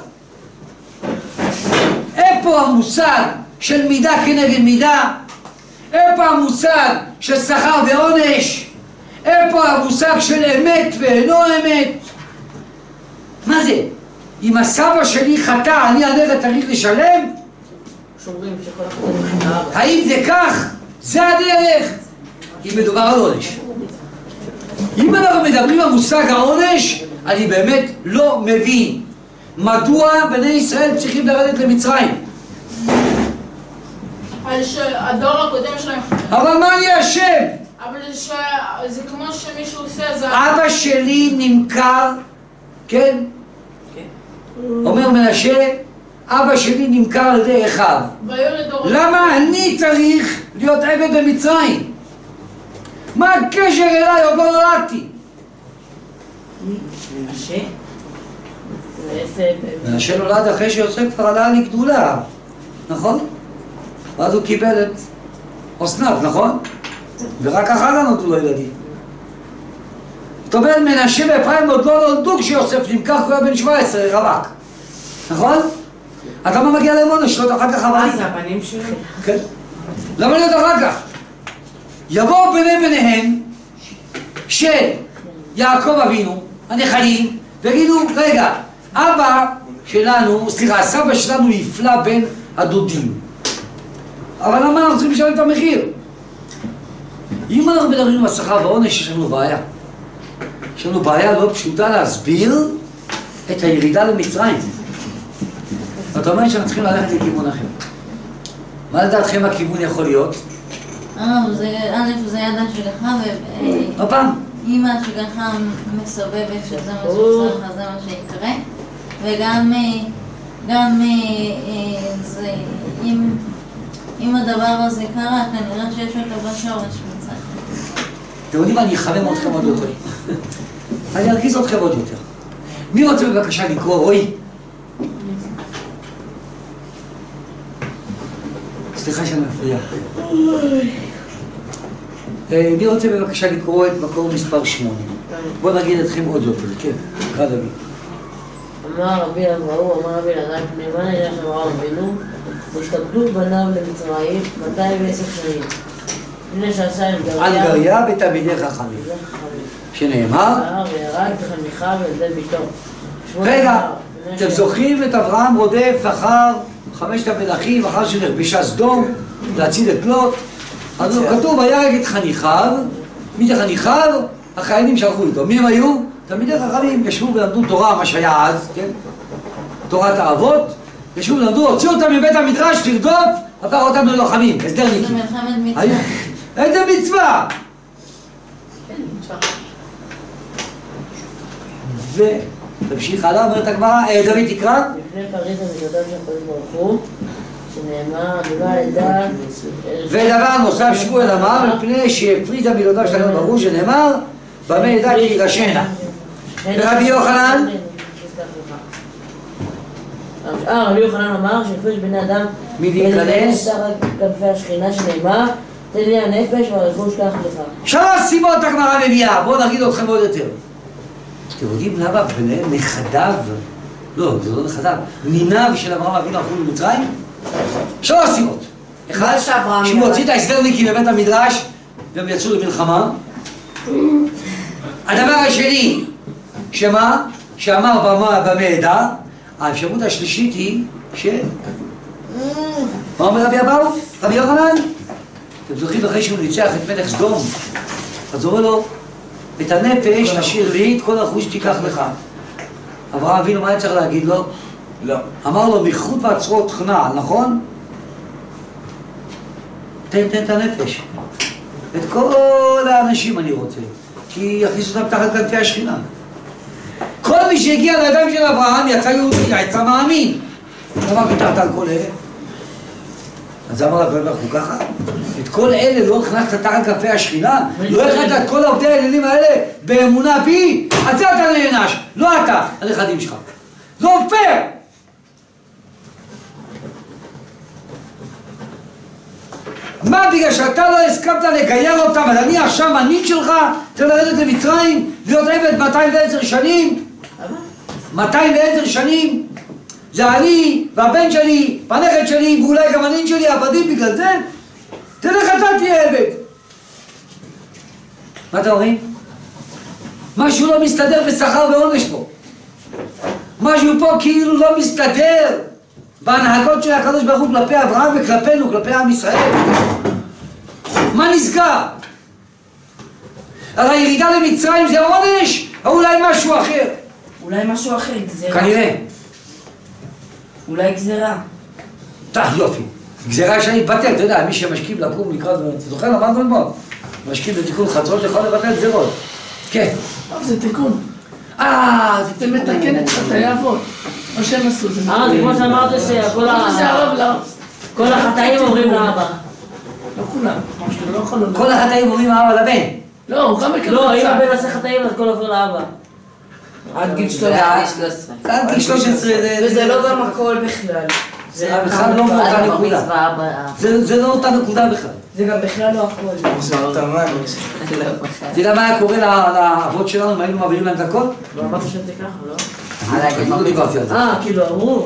איפה המושג של מידה כנגד מידה? איפה המושג של שכר ועונש? איפה המושג של אמת ואינו אמת? מה זה? אם הסבא שלי חטא, אני הנגד צריך לשלם? שומרים שכל החטאים של האבא. האם זה כך? זה הדרך? אם מדובר על עונש. אם אנחנו מדברים על מושג העונש, אני באמת לא מבין מדוע בני ישראל צריכים לרדת למצרים. על שהדור הקודם שלהם... אבל מה אני אשם? אבל ש... זה כמו שמישהו עושה, זה... אבא שלי נמכר, כן? אומר מנשה, אבא שלי נמכר על ידי אחיו. והיו לדור... למה אני צריך להיות עבד במצרים? מה הקשר אליי? עוד לא נולדתי. מנשה? מנשה נולד אחרי שיוסף כבר עלה לגדולה, נכון? ואז הוא קיבל את אסנת, נכון? ורק אחר כך נולדו לו ילדים. זאת אומרת, מנשה ואפרים עוד לא נולדו כשיוסף נמכר כבר בן שבע עשרה, רווק. נכון? אז למה מגיע להם עונש? לא אחר כך הבנים. מה זה הבנים שלו? כן. למה להיות אחר כך? יבואו ביני ביניהם של יעקב אבינו, הנחלים, ויגידו, רגע, אבא שלנו, סליחה, הסבא שלנו נפלא בין הדודים. אבל למה אנחנו צריכים לשלם את המחיר? אם אנחנו מדברים על שכר ועונש, יש לנו בעיה. יש לנו בעיה לא פשוטה להסביר את הירידה למצרים. זאת אומרת שאנחנו צריכים ללכת לכיוון אחר. מה לדעתכם הכיוון יכול להיות? אה, א', זה ידה שלך, עוד פעם. ואמא שככה מסובבת שזה מה שצריך, זה מה שיקרה. וגם, גם, זה, אם, אם הדבר הזה קרה, כנראה שיש אותו בשורש מצד. אתם יודעים מה? אני אחמם אתכם עוד יותר. אני ארגיז אתכם עוד יותר. מי רוצה בבקשה לקרוא? רועי. סליחה שאני מפריע. מי רוצה בבקשה לקרוא את מקור מספר שמונה? בואו נגיד אתכם עוד יותר, כן, קרא דוד. אמר רבי אברהו, אמר רבי אלעזר בן יונה, ילך אברהם אבינו, והשתבטו בניו למצרים מאתיים ועשר שנים. לפני שעשה את גריה... על גריה בתלמידי חכמים. שנאמר? וירד בחניכה וילדי ביתו. רגע, אתם זוכרים את אברהם רודף אחר חמשת המלכים, אחר שנכבשה סדום, להציל את לוט? אז כתוב, וירג את חניכיו, מי זה חניכיו? החיילים שלחו איתו. מי הם היו? תלמידי חכמים ישבו ולמדו תורה, מה שהיה אז, כן? תורת האבות, ישבו ולמדו, הוציאו אותם מבית המדרש, תרדוף, הפך אותם ללוחמים, הסדרניקים. זה מלחמת מצווה. איזה מצווה? ותמשיך הלאה, אומרת הגמרא, דוד תקרא. לפני פריז המקדש של הקדוש ברוך הוא, שנאמר, ולא ידע... ודבר נוסף שמואל אמר, מפני שהפריז המילותיו של הקדוש ברוך הוא, שנאמר, במה ידע כי ירשנה. ורבי יוחנן? אה, רבי יוחנן אמר שהפריש בני אדם מלהיכנס תחת כנפי השכינה, שנאמר, תן לי הנפש והרכוש קח לך. שלוש סיבות הגמרא מביאה, בואו נגיד אתכם עוד יותר. אתם יודעים למה ביניהם נכדיו, לא, זה לא נכדיו, ניניו של אברהם אבינו הלכו למצרים? שלוש סיבות. אחד, שהוא הוציא את ההסדרניקים בבית המדרש, והם יצאו למלחמה. הדבר השני, שמה? שאמר במעדה, האפשרות השלישית היא ש... מה אומר רבי אבאו? רבי יוחנן? אתם זוכרים אחרי שהוא ניצח את מלך סדום, אז הוא אומר לו, את הנפש תשאיר לי, את כל הרכוש תיקח לך. אברהם אבינו, מה היה צריך להגיד לו? לא. אמר לו, מחוט ועצרות חנעל, נכון? תן, תן את הנפש. את כל האנשים אני רוצה, כי יכניס אותם תחת כנפי השכינה. כל מי שהגיע לידיים של אברהם יצא יהודי, יצא מאמין. למה ויתרת על כל אלה? אז אמר לקדוש ברוך הוא ככה? את כל אלה לא הכנסת תחת כנפי השכינה? לא הכנסת את כל עובדי האלילים האלה באמונה בי? על זה אתה נענש, לא אתה, הנכדים שלך. זה לא פייר! מה, בגלל שאתה לא הסכמת לגייר אותם, אז אני עכשיו מנהיג שלך, צריך לרדת למצרים, להיות עבד מאתיים ועשר שנים? מאתיים ועשר שנים? זה אני, והבן שלי, והנכד שלי, ואולי גם הנין שלי, עבדים בגלל זה? תלך אתה תהיה עבד. מה אתה אומרים? משהו לא מסתדר בשכר ועונש פה. משהו פה כאילו לא מסתדר בהנהגות של הקדוש ברוך הוא כלפי אברהם וכלפינו, כלפי עם ישראל. מה נסגר? על הירידה למצרים זה עונש, או אולי משהו אחר? אולי משהו אחר, גזירה. כנראה. אולי גזירה. טוב, יופי. גזירה שאני אתבטל, אתה יודע, מי שמשכים לקום לקראת, אתה זוכר למדנו ללמוד? משכים לתיקון חצרות יכול לבטל גזירות. כן. זה תיקון. אה, זה מתקן את חטאי אבות. מה שהם עשו זה... אה, זה כמו שאמרת שכל כל החטאים אומרים לאבא. לא כולם. לא יכול לומר. כל החטאים אומרים האבא לבן. לא, הוא גם מקבל לא, אם קצת. הבן עושה חטאים אז הכל עובר לאבא. עד גיל שלוש עשרה. עד גיל שלוש עשרה. וזה לא גם הכל בכלל. זה בכלל לא אותה נקודה. זה לא אותה נקודה בכלל. זה גם בכלל לא הכל. זה תמן. אתה יודע מה היה קורה לאבות שלנו אם היינו מעבירים להם את הכל? לא אמרת שזה ככה, לא? לא דיברתי על זה. אה, כאילו אמרו.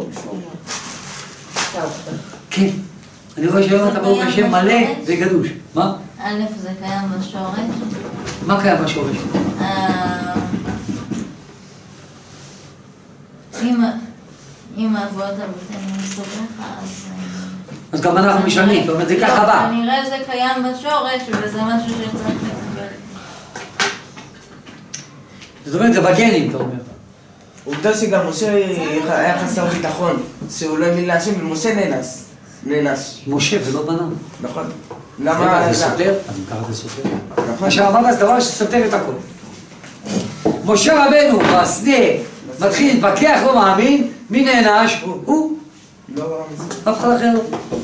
כן. אני רואה שהיום אתה ברוך השם מלא וגדוש. מה? א', זה קיים בשורש. מה קיים בשורש? אם אבות אבותינו עשו ככה, אז... אז גם אנחנו משלמים, זאת אומרת זה ככה בא. כנראה זה קיים בשורש וזה משהו שצריך לקבל. זאת אומרת זה בגנים, אתה אומר. עובדה שגם משה היה חסר ביטחון, שהוא לא האמין להשם, ומשה נאנס. נאנס. משה ולא בנה. נכון. למה? זה סותר? אז אם ככה זה סותר. מה שאמרת זה דבר שסותר את הכל. משה רבנו בשדה מתחיל להתווכח, לא מאמין, מי נענש? הוא. לא, אף אחד אחר.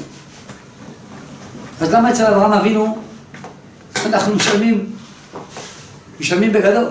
אז למה אצל אברהם אבינו אנחנו משלמים, משלמים בגדול?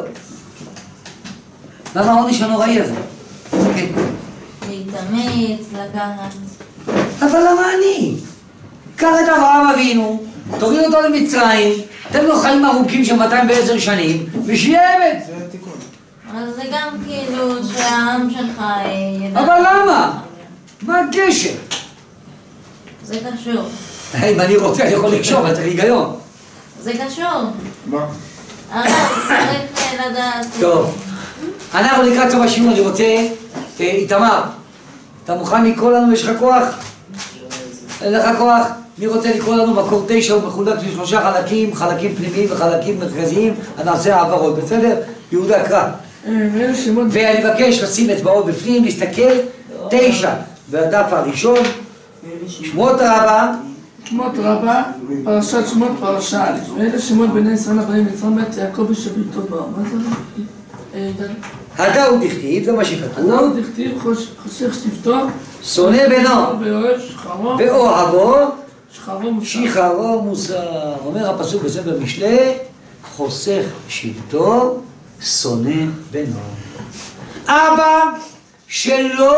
למה העונש הנוראי הזה? כן. להתאמץ, לקחת. אבל למה אני? קח את אברהם אבינו, תוריד אותו למצרים, תן לו חיים ארוכים של מאתיים ועשר שנים, ושיהיה עבד. זה תיקון. אבל זה גם כאילו שהעם שלך ידע... אבל למה? מה הקשר? זה קשור. אם אני רוצה, אני יכול לקשור, אבל צריך היגיון. זה קשור. מה? הרב צריך לדעת... טוב, אנחנו לקראת סוף השיעור, אני רוצה, איתמר, אתה מוכן לקרוא לנו, יש לך כוח? אין לך כוח? מי רוצה לקרוא לנו? מקור תשע הוא מחולק לשלושה חלקים, חלקים פנימיים וחלקים מרכזיים, אז נעשה העברות, בסדר? יהודה קרא. ואני מבקש לשים אצבעות בפנים, להסתכל, תשע, בדף הראשון, שמות רבה, שמות רבה, פרשת שמות פרשה א', ואלה שמות בני ישראל הבאים למצרים בית יעקב ושבטו באו. מה זה? הדאוד דכתיב, זה מה שכתוב. הדאוד דכתיב חושך שבטו, שונא בנו, ואוהב שכרו, ואוהבו, שכרו מוסר. שכרו מוסר. אומר הפסוק בספר משלי, חוסך שבטו, שונא בנו. אבא שלו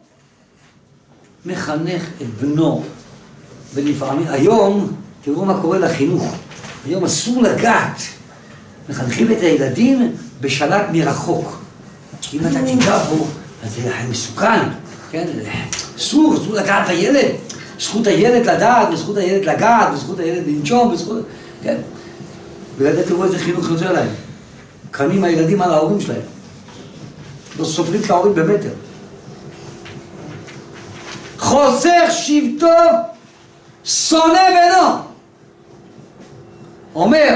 מחנך את בנו. ולפעמים, היום, תראו מה קורה לחינוך. היום אסור לגעת. מחנכים את הילדים בשלט מרחוק. אם אתה תיגע בו, אז זה מסוכן. כן? אסור, אסור לגעת בילד. זכות הילד לדעת, וזכות הילד לגעת, וזכות הילד לנשום, וזכות... כן? וילדי תראו איזה חינוך יוצא להם. קמים הילדים על ההורים שלהם. לא סופרים את ההורים במטר. חוסך שבטו, שונא בנו. אומר,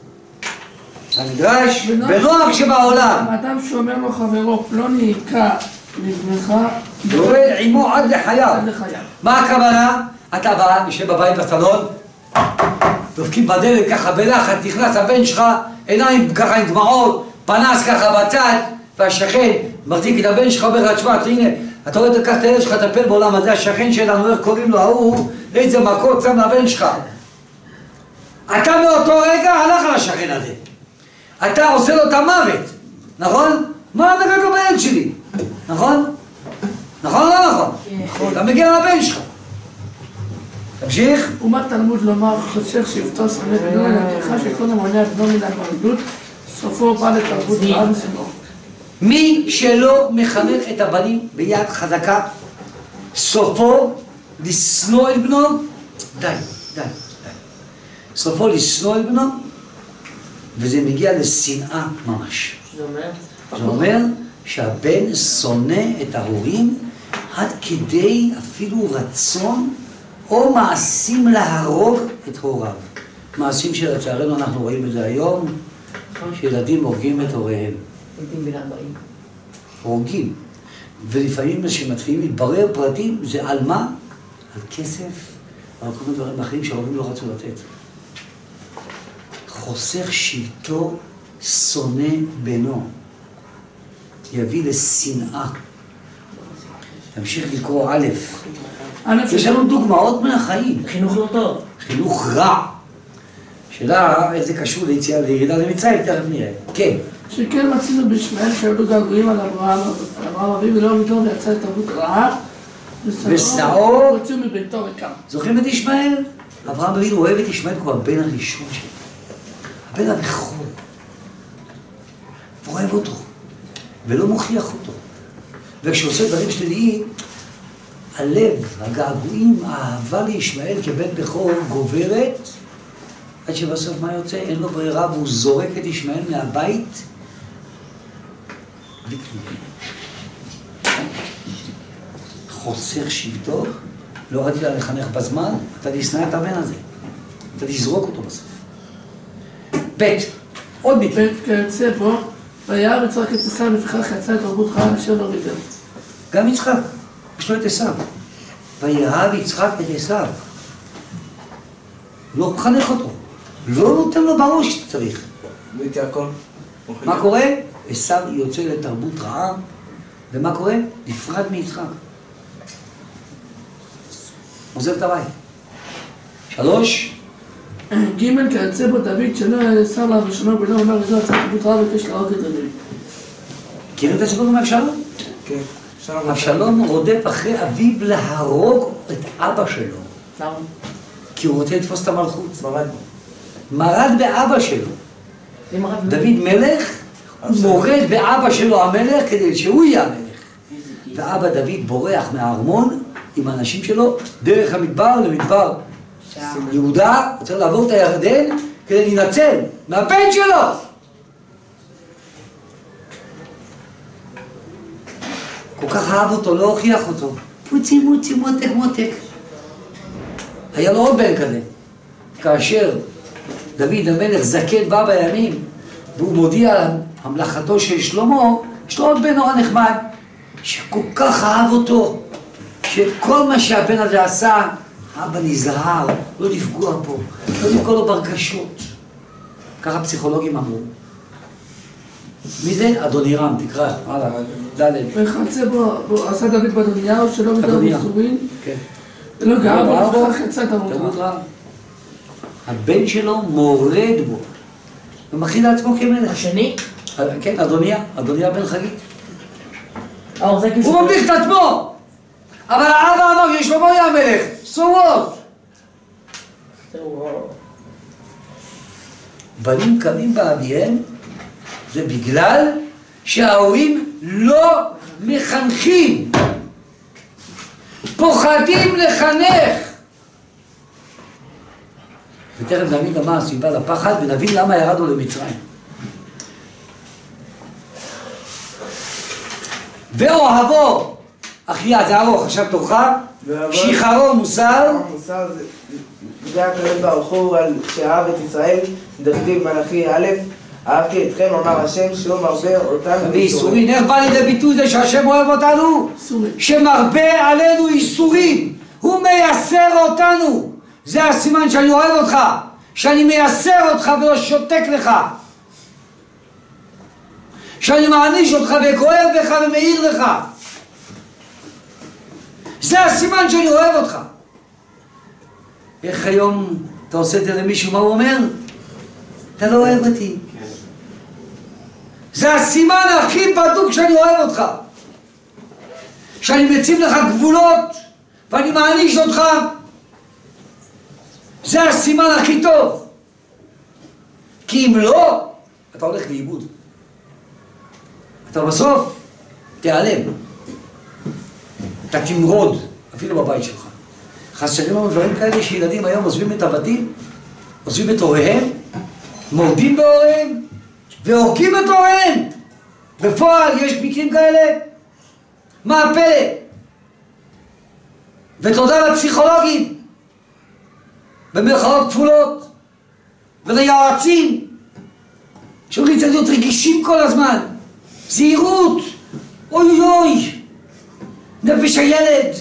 המדרש, בנוהג שבעולם. האדם שאומר לו חברו, פלוני היכה לבנך, יורד עמו עד לחייו. עד לחייו. מה הכוונה? אתה בא, יושב בבית בסלון, דופקים בדלת ככה בלחץ, נכנס הבן שלך, עיניים ככה עם דמעות, פנס ככה בצד, והשכן מחזיק את הבן שלך, אומר לך, תשמע, הנה, אתה רואה, תקח את הילד שלך, תטפל בעולם הזה, השכן שלנו, איך קוראים לו, ההוא, איזה מכות שם לבן שלך. אתה מאותו רגע הלך על השכן הזה. אתה עושה לו את המוות, נכון? מה נגד לו בילד שלי? נכון? נכון או לא נכון? אתה מגיע לבן שלך. תמשיך. ומה תלמוד לומר, חוסך שבטו שונא בנו, אלא ככה שכל המונע בנו מן הגמדות, סופו בא לתרבות רעה ושנאו. מי שלא מחנך את הבנים ביד חזקה, סופו לשנוא את בנו, די, די, די. סופו לשנוא את בנו, וזה מגיע לשנאה ממש. זה אומר? זה אומר שהבן שונא את ההורים עד כדי אפילו רצון או מעשים להרוג את הוריו. מעשים שלצערנו אנחנו רואים את זה היום, שילדים הורגים את הוריהם. ילדים בן ארבעים. הורגים. ולפעמים כשמתחילים להתברר פרטים, זה על מה? על כסף, על כל מיני דברים אחרים שההורים לא רצו לתת. חוסך שבטו, שונא בנו. יביא לשנאה. תמשיך לקרוא א', יש לנו דוגמאות מהחיים. חינוך לא טוב. חינוך רע. שאלה איזה קשור ליציאה לירידה למצרים, תכף נראה. כן. שכן מצינו בישמעאל שהיו געגועים על אברהם, על אברהם אביו ולא פתאום יצא לתרבות רעה. ושנאו הוציאו מביתו וקם. זוכרים את ישמעאל? אברהם אבינו אוהב את ישמעאל כמו הבן הראשון שלו. הבן הבכור. הוא אוהב אותו. ולא מוכיח אותו. וכשעושה דברים שליליים, הלב, הגעגועים, האהבה לישמעאל כבן בכור גוברת, עד שבסוף מה יוצא? אין לו ברירה והוא זורק את ישמעאל מהבית בלי כלום. חוסך שבטו, לא רציתי לה לחנך בזמן, אתה תשנא את הבן הזה. אתה תזרוק אותו בסוף. ב' עוד מיטה. ב' כיוצא בו, וירא יצחק את עשיו לפיכך יצא לתרבות רעה אשר לא רידם. גם יצחק, יש לו את עשיו. וירא יצחק את עשיו. לא מחנך אותו. לא נותן לו בראש שצריך. ואת יעקב? מה קורה? עשיו יוצא לתרבות רעה, ומה קורה? נפרד מיצחק. עוזב את הבית. שלוש. ג' כיוצא בו דוד שלא היה עשיו לראשונו ולא אומר לזו יצא לתרבות רעה וביקש להרוג את דוד. מכירים את הסיפור מאבשלום? כן. אבשלום רודף אחרי אביו להרוג את אבא שלו. למה? כי הוא רוצה לתפוס את המלכות. מרד. מרד באבא שלו. דוד מלך, מורד באבא שלו המלך כדי שהוא יהיה המלך. ואבא דוד בורח מהארמון עם האנשים שלו דרך המדבר למדבר. יהודה צריך לעבור את הירדן כדי להינצל מהבן שלו. כל כך אהב אותו, לא הוכיח אותו. פוצי מוצי מותק מותק. היה לו עוד בן כזה. כאשר דוד המלך זקן בא בימים, והוא מודיע על המלכתו של שלמה, יש לו עוד בן נורא נחמד, שכל כך אהב אותו, שכל מה שהבן הזה עשה, אבא נזהר, לא לפגוע פה, לא לפגוע לו ברגשות. ככה פסיכולוגים אמרו. מי זה? אדונירם, תקרא, הלאה, ד'. וכיוצא בו עשה דוד באדוניהו שלא בדבר מסורים, כן. ולא גאה בו ולפיכך יצא תרבות תרבות רעה. רעה. הבן שלו מורד בו, ומכין לעצמו כמלך. השני? כן, אדוניה, אדוניה בן חגית. האור זה כאילו... הוא ממליך את עצמו! אבל האבא אמר ששלמה יהיה המלך, סורות! בנים קמים באביהם, זה בגלל שההורים לא מחנכים. פוחדים לחנך. תכף נבין גם מה הסיבה לפחד ונבין למה ירדנו למצרים. ואוהבו, אחיה, זה ארוך, עכשיו תורך, שיחרו מוסר. מוסר זה הקדוש ברוך הוא על שאהב את ישראל, דכתיב מלאכי א', אהבתי אתכם, אמר השם, שהוא מרבה אותנו בייסורים. איך בא לידי ביטוי זה שהשם אוהב אותנו? שמרבה עלינו ייסורים, הוא מייסר אותנו. זה הסימן שאני אוהב אותך, שאני מייסר אותך ולא שותק לך, שאני מעניש אותך וכואב לך ומאיר לך. זה הסימן שאני אוהב אותך. איך היום אתה עושה את זה למישהו, מה הוא אומר? אתה לא אוהב אותי. זה הסימן הכי בדוק שאני אוהב אותך, שאני מציב לך גבולות ואני מעניש אותך. זה הסימן הכי טוב, כי אם לא, אתה הולך לאיבוד, אתה בסוף תיעלם, אתה תמרוד אפילו בבית שלך. חסרים לנו דברים כאלה שילדים היום עוזבים את הבתים, עוזבים את הוריהם, מורדים בהוריהם והורגים את הוריהם. בפועל יש מקרים כאלה. מה הפלא? ותודה לפסיכולוגים במרכאות כפולות וליועצים שאומרים צריך להיות רגישים כל הזמן, זהירות, אוי אוי אוי, נפש הילד,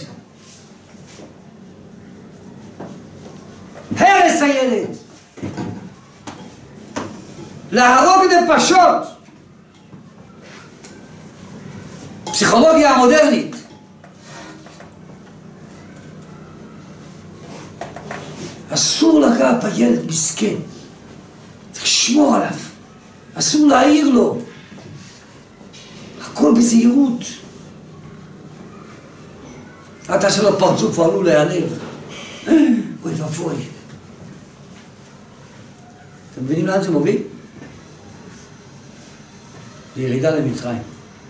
הרס הילד, להרוג נפשות. פסיכולוגיה המודרנית. אסור לגעת בילד מסכן, צריך לשמור עליו, אסור להעיר לו, הכל בזהירות. אל תעשה לו פרצוף, הוא עלול להיעלב. אוי ואבוי. אתם מבינים לאן זה מוביל? לירידה למצרים.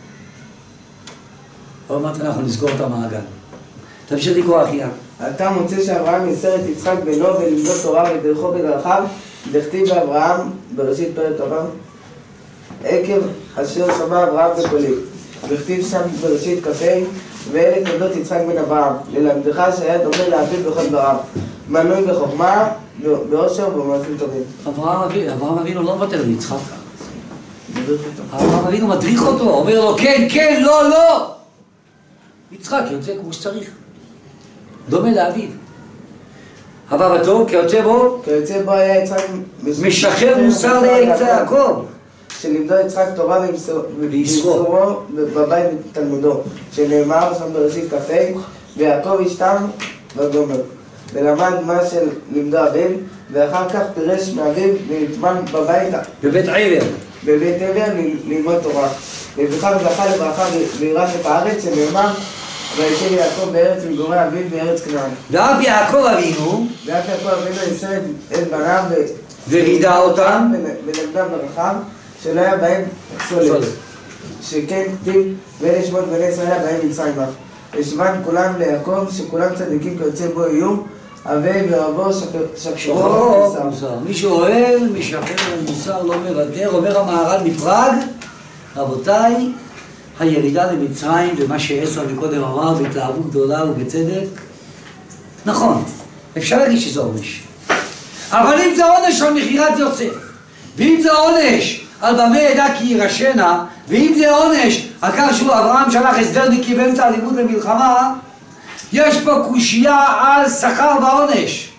עוד מעט אנחנו נסגור את המעגל. תמשיך לקרוא אחיה. אתה מוצא שאברהם ייסר את יצחק בנו ולמדוד תורה ודרכו בדרכיו, דכתיב באברהם בראשית פרק כ"ו, עקב אשר שמע אברהם בקולי, דכתיב שם בראשית כ"ה, ואלה תולדות יצחק בן אברהם, ללמדך שהיה דומה לאביו בכל דבריו, מנוי בחוכמה, באושר ובמעשים טובים. אברהם אבינו לא מוותר ליצחק. אברהם אבינו מדריך אותו, אומר לו כן, כן, לא, לא. יצחק יוצא כמו שצריך, דומה לאביו. הבא בתור, כיוצא בו, כיוצא בו היה יצחק משחרר מוסר ליעקב, שלימדו יצחק תורה ויסרו בבית תלמודו, שנאמר שם בראשית כ"ה, ויעקב ישתם וגומר, ולמד מה שלימדו אביו, ואחר כך פירש מאביו ונטמן בבית בבית עבר בבית עבר ללמוד תורה, ובכך זכה לברכה וירש את הארץ, שנאמר וישב יעקב בארץ מגורי אביו בארץ כנען. ואב יעקב אבינו ואב יעקב אבינו ייסר את בניו ורידה אותם ולמדם ברחב, שלא היה בהם סולת, שכן כתיב ואלה שמות בני ישראל בהם מצרימה, ושבן כולם ליעקב, שכולם צדיקים כיוצא בו יהיו, אבי ורבו שפרו מוסר. מי שאוהל משחרר מוסר לא מוותר. אומר המהר"ל מפראג, רבותיי, הירידה למצרים ומה שעשר מקודם אמר בהתלהבות גדולה ובצדק, נכון, אפשר להגיד שזה עונש, אבל אם זה עונש על מכירת יוסף, ואם זה עונש על במה ידע כי יירשנה, ואם זה עונש על כך שהוא אברהם שלח הסדרניקי באמצע אלימות למלחמה, יש פה קושייה על שכר ועונש.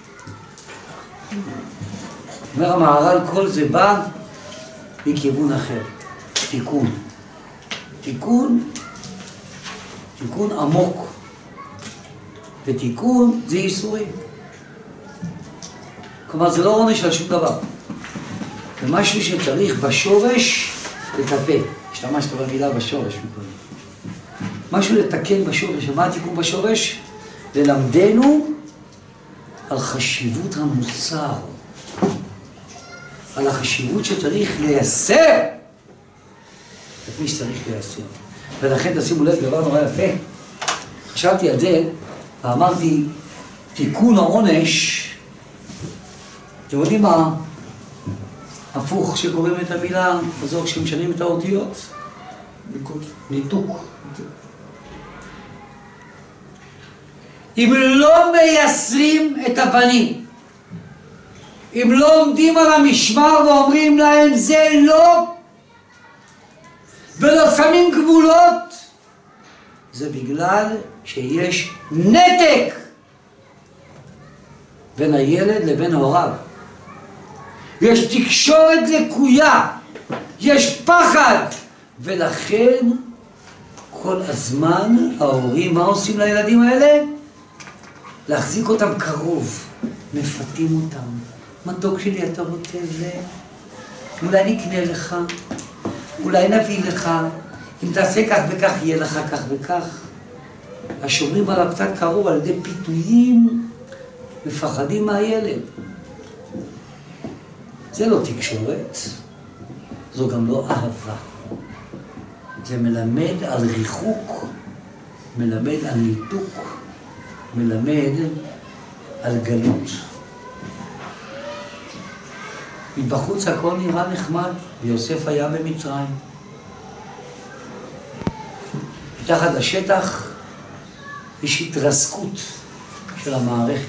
אומר המהר"ל, כל זה בא מכיוון אחר, תיקון. תיקון, תיקון עמוק, ותיקון זה ייסורים. כלומר זה לא עונש על שום דבר, זה משהו שצריך בשורש לטפל. השתמשת במילה בשורש מקודם, משהו לתקן בשורש. ומה התיקון בשורש? ללמדנו על חשיבות המוסר, על החשיבות שצריך לייסר את מי שצריך לייסר. ולכן תשימו לב, דבר נורא יפה, חשבתי על זה ואמרתי, תיקון העונש אתם יודעים מה? הפוך שקוראים את המילה הזו כשמשנים את האותיות? ניתוק. אם לא מייסרים את הבנים, אם לא עומדים על המשמר ואומרים להם זה לא, ולא שמים גבולות, זה בגלל שיש נתק בין הילד לבין ההוריו. יש תקשורת לקויה, יש פחד, ולכן כל הזמן ההורים, מה עושים לילדים האלה? להחזיק אותם קרוב, מפתים אותם. מתוק שלי, אתה רוצה זה? אולי נקנה לך, אולי נביא לך, אם תעשה כך וכך יהיה לך כך וכך. השומרים עליו קצת קרוב על ידי פיתויים, מפחדים מהילד. זה לא תקשורת, זו גם לא אהבה. זה מלמד על ריחוק, מלמד על ניתוק, מלמד על גלות. מבחוץ הכל נראה נחמד, ויוסף היה במצרים. מתחת לשטח יש התרסקות של המערכת.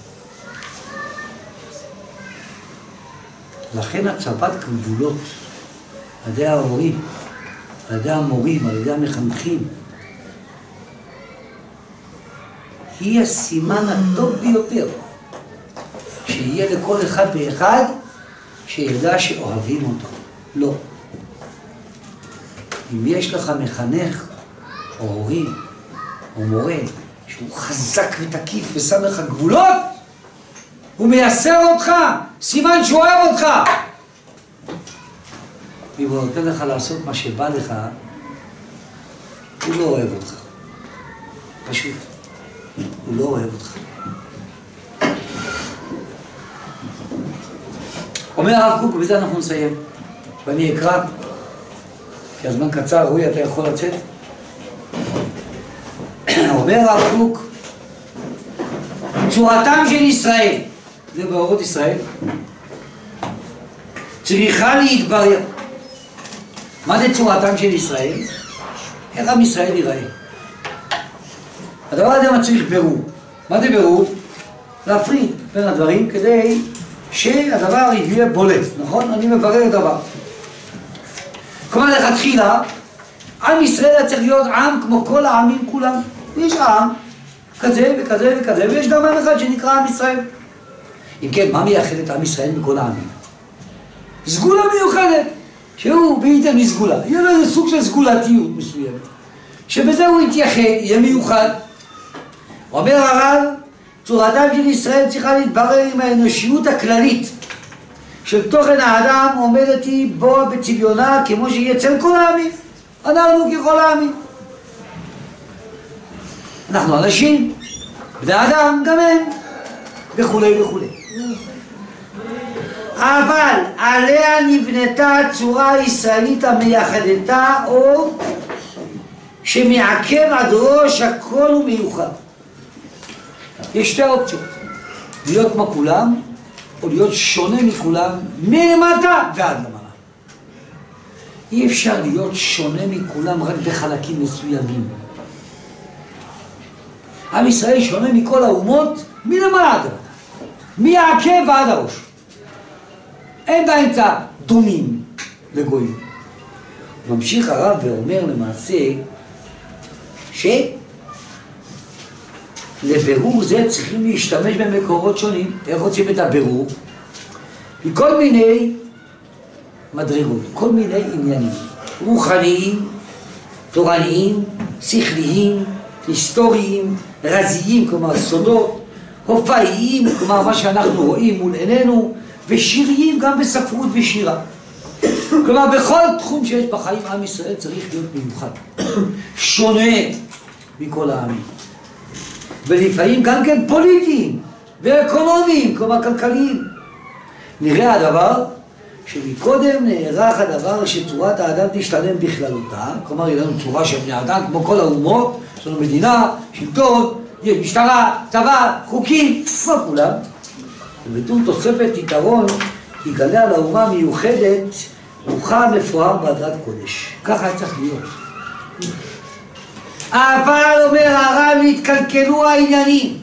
לכן הצבת גבולות על ידי ההורים, על ידי המורים, על ידי המחנכים, היא הסימן הטוב ביותר שיהיה לכל אחד ואחד שידע שאוהבים אותו. לא. אם יש לך מחנך או הורים או מורה שהוא חזק ותקיף ושם לך גבולות, הוא מייסר אותך, סימן שהוא אוהב אותך. אם הוא נותן לך לעשות מה שבא לך, הוא לא אוהב אותך. פשוט. הוא לא אוהב אותך. אומר הרב קוק, ובזה אנחנו נסיים, ואני אקרא, כי הזמן קצר, רועי, אתה יכול לצאת. אומר הרב קוק, צורתם של ישראל, זה באורות ישראל, צריכה להתברר. מה זה צורתם של ישראל? איך עם ישראל ייראה? הדבר הזה מצריך בירור. מה זה בירור? להפריד בין הדברים כדי שהדבר יהיה בולט, נכון? אני מברר דבר. כלומר, לכתחילה, עם ישראל צריך להיות עם כמו כל העמים כולם. יש עם כזה וכזה וכזה, ויש גם עם אחד שנקרא עם ישראל. אם כן, מה מייחד את עם ישראל מכל העמים? סגולה מיוחדת, שהוא בעיתן מסגולה. יהיה לו סוג של סגולתיות מסוימת, שבזה הוא יתייחד, יהיה מיוחד. אומר הרב, צורתם של ישראל צריכה להתברר עם האנושיות הכללית של תוכן האדם עומדת היא בו בצביונה כמו שהיא אצל כל העמים. אנחנו ככל העמים. אנחנו אנשים, בני אדם, גם הם, וכולי וכולי. אבל עליה נבנתה צורה ישראלית המייחדתה או שמעכב עד ראש הכל ומיוחד. יש שתי אופציות, להיות כמו כולם או להיות שונה מכולם מלמטה ועד למעלה. אי אפשר להיות שונה מכולם רק בחלקים מסוימים. עם ישראל שונה מכל האומות מלמעלה עד למטה, מהעקב ועד הראש. אין באמצע דומים לגויים. ממשיך הרב ואומר למעשה ש לבירור זה צריכים להשתמש במקורות שונים. איך רוצים את הבירור? מכל מיני מדרגות, כל מיני עניינים רוחניים, תורניים, שכליים, היסטוריים, רזיים, כלומר סודות, הופעיים, כלומר מה שאנחנו רואים מול עינינו, ושיריים גם בספרות ושירה. כלומר בכל תחום שיש בחיים עם ישראל צריך להיות מיוחד, שונה מכל העמים. ולפעמים גם כן פוליטיים ואקונומיים, כלומר כלכליים. נראה הדבר שמקודם נערך הדבר שצורת האדם תשתלם בכללותה, כלומר יהיה לנו צורה של בני אדם כמו כל האומות, יש לנו מדינה, שלטון, יש משטרה, צבא, חוקים, כמו כולם. ובתור תוספת יתרון יגלה על האומה מיוחדת מוכן מפואר בהדרת קודש. ככה היה צריך להיות. אבל אומר הרב, התקלקלו העניינים.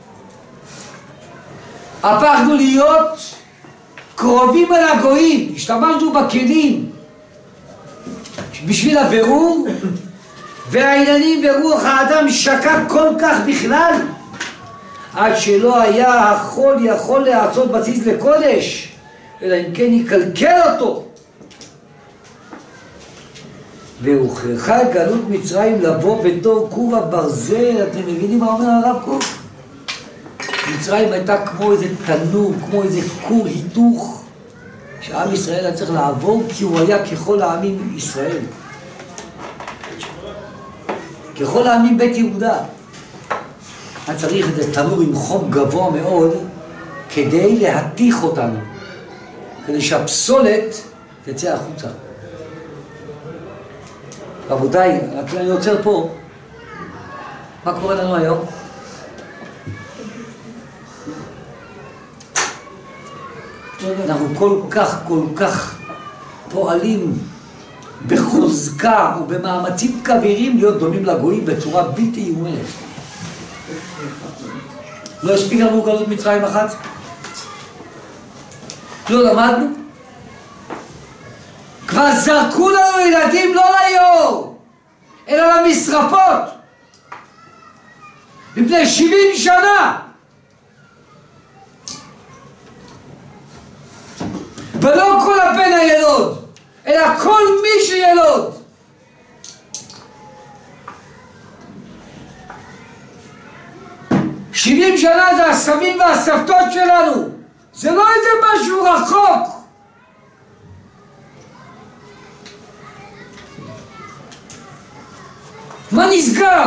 הפכנו להיות קרובים אל הגויים, השתמשנו בכלים בשביל הבירור, והעניינים ברוח האדם שקע כל כך בכלל, עד שלא היה החול יכול לעשות בסיס לקודש, אלא אם כן יקלקל אותו. והוכרחה גלות מצרים לבוא בתור כור הברזל. אתם מבינים מה אומר הרב קוק? מצרים הייתה כמו איזה תנור, כמו איזה כור היתוך שעם ישראל היה צריך לעבור, כי הוא היה ככל העמים ישראל, ככל העמים בית יהודה. היה צריך איזה תנור עם חום גבוה מאוד כדי להתיך אותנו, כדי שהפסולת תצא החוצה. רבותיי, רק אני עוצר פה. מה קורה לנו היום? אנחנו כל כך, כל כך פועלים בחוזקה ובמאמצים כבירים להיות דומים לגויים בצורה בלתי יאומנת. לא הספיק לנו גלות מצרים אחת? לא למדנו? כבר זרקו לנו ילדים לא ליאור, אלא למשרפות, לפני שבעים שנה. ולא כל הבן הילוד, אלא כל מי שילוד. שבעים שנה זה הסבים והסבתות שלנו, זה לא איזה משהו רחוק. מה נסגר?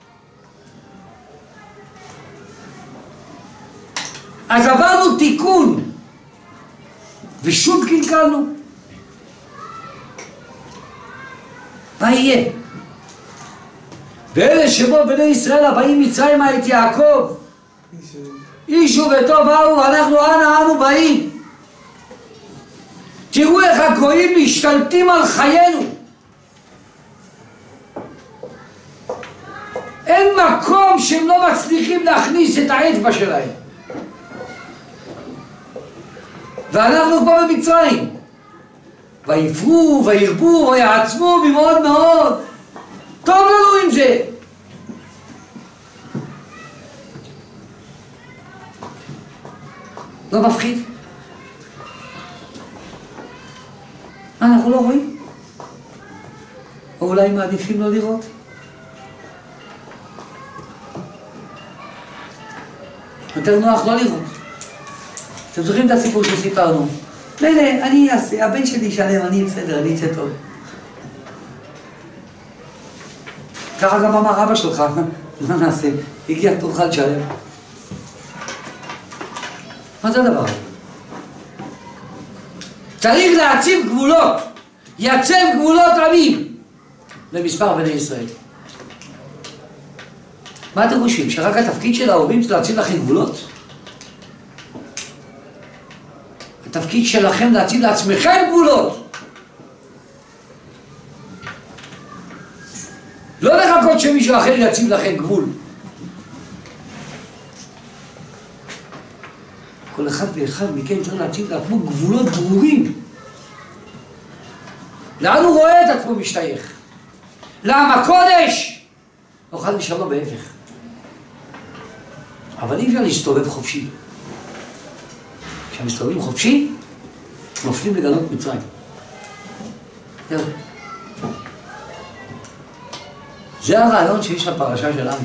אז עברנו תיקון ושוב קלקלנו. מה יהיה? ואלה שבו בני ישראל הבאים מצרימה את יעקב, איש וביתו באו, ואנחנו אנה אנו באים. תראו איך הגויים משתלטים על חיינו. אין מקום שהם לא מצליחים להכניס את האצבע שלהם. ואנחנו פה במצרים. ויפרו וירבו ויעצמו במאוד מאוד. טוב לנו עם זה. לא מפחיד. אנחנו לא רואים? או אולי מעדיפים לא לראות? יותר נוח לא לראות. אתם זוכרים את הסיפור שסיפרנו? לא, לא, אני אעשה, הבן שלי שלם, אני בסדר, אני אצא טוב. ככה גם אמר אבא שלך, מה נעשה? הגיע תורך לשלם. מה זה הדבר? צריך להציב גבולות, יצב גבולות עמים למספר בני ישראל. מה אתם חושבים? שרק התפקיד של ההורים זה להציב לכם גבולות? התפקיד שלכם להציב לעצמכם גבולות. לא לחכות שמישהו אחר יציב לכם גבול. כל אחד ואחד מכם צריך להציב לעצמו גבולות ברורים. לאן הוא רואה את עצמו משתייך? למה קודש? נוכל לשאול בהפך. אבל אי אפשר להסתובב חופשי. כשמסתובבים חופשי, נופלים לגלות מצרים. זהו. זה הרעיון שיש לפרשה שלנו.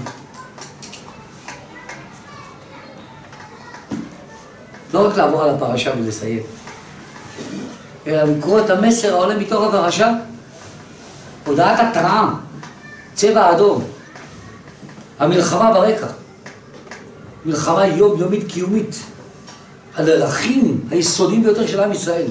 לא רק לעבור על הפרשה ולסיים, אלא לקרוא את המסר העולה מתוך הפרשה. הודעת התרעה, צבע אדום, המלחמה ברקע, מלחמה יומיומית קיומית, על הערכים היסודיים ביותר של עם ישראל.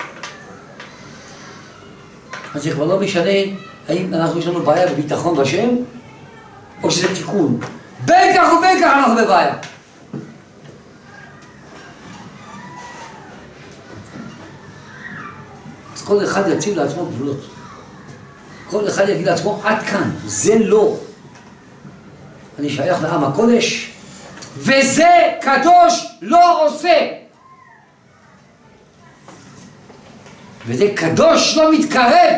אז זה כבר לא משנה האם אנחנו יש לנו בעיה בביטחון בשם, או שזה תיקון. בכך ובכך אנחנו בבעיה. כל אחד יציב לעצמו גבולות. כל אחד יגיד לעצמו, עד כאן, זה לא. אני שייך לעם הקודש, וזה קדוש לא עושה. וזה קדוש לא מתקרב.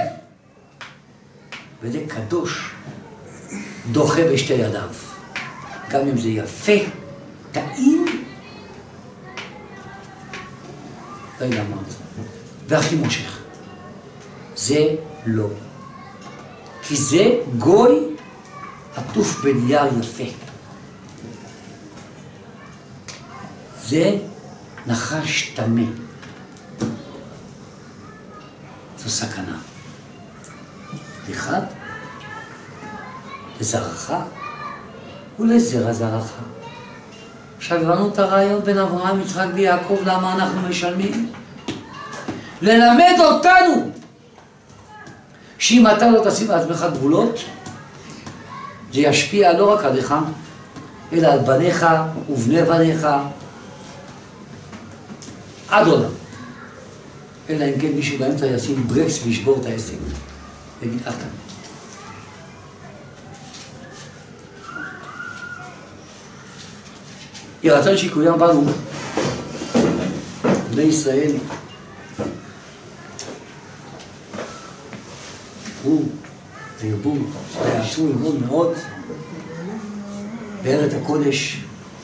וזה קדוש דוחה בשתי ידיו. גם אם זה יפה, טעים, לא יודע מה זה. והכי מושך. זה לא. כי זה גוי עטוף בנייר יפה. זה נחש טמא. זו סכנה. אחד, לזרעך ולזרע זרעך. עכשיו הבנו את הרעיון בין אברהם, יצחק ויעקב, למה אנחנו משלמים? ללמד אותנו שאם אתה לא תשים לעצמך גבולות, זה ישפיע לא רק עליך, אלא על בניך ובני בניך עד עולם. אלא אם כן מישהו באמצע ישים ברקס וישבור את העסק. ויגיד עד כאן. יהי רצון שיקוים בנו, בני ישראל, הוא וירבו, ויעשו ללמוד מאוד בארץ הקודש,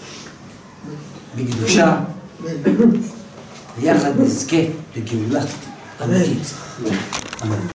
בקדושה, ויחד נזכה לגאולה אמיתית. אמן.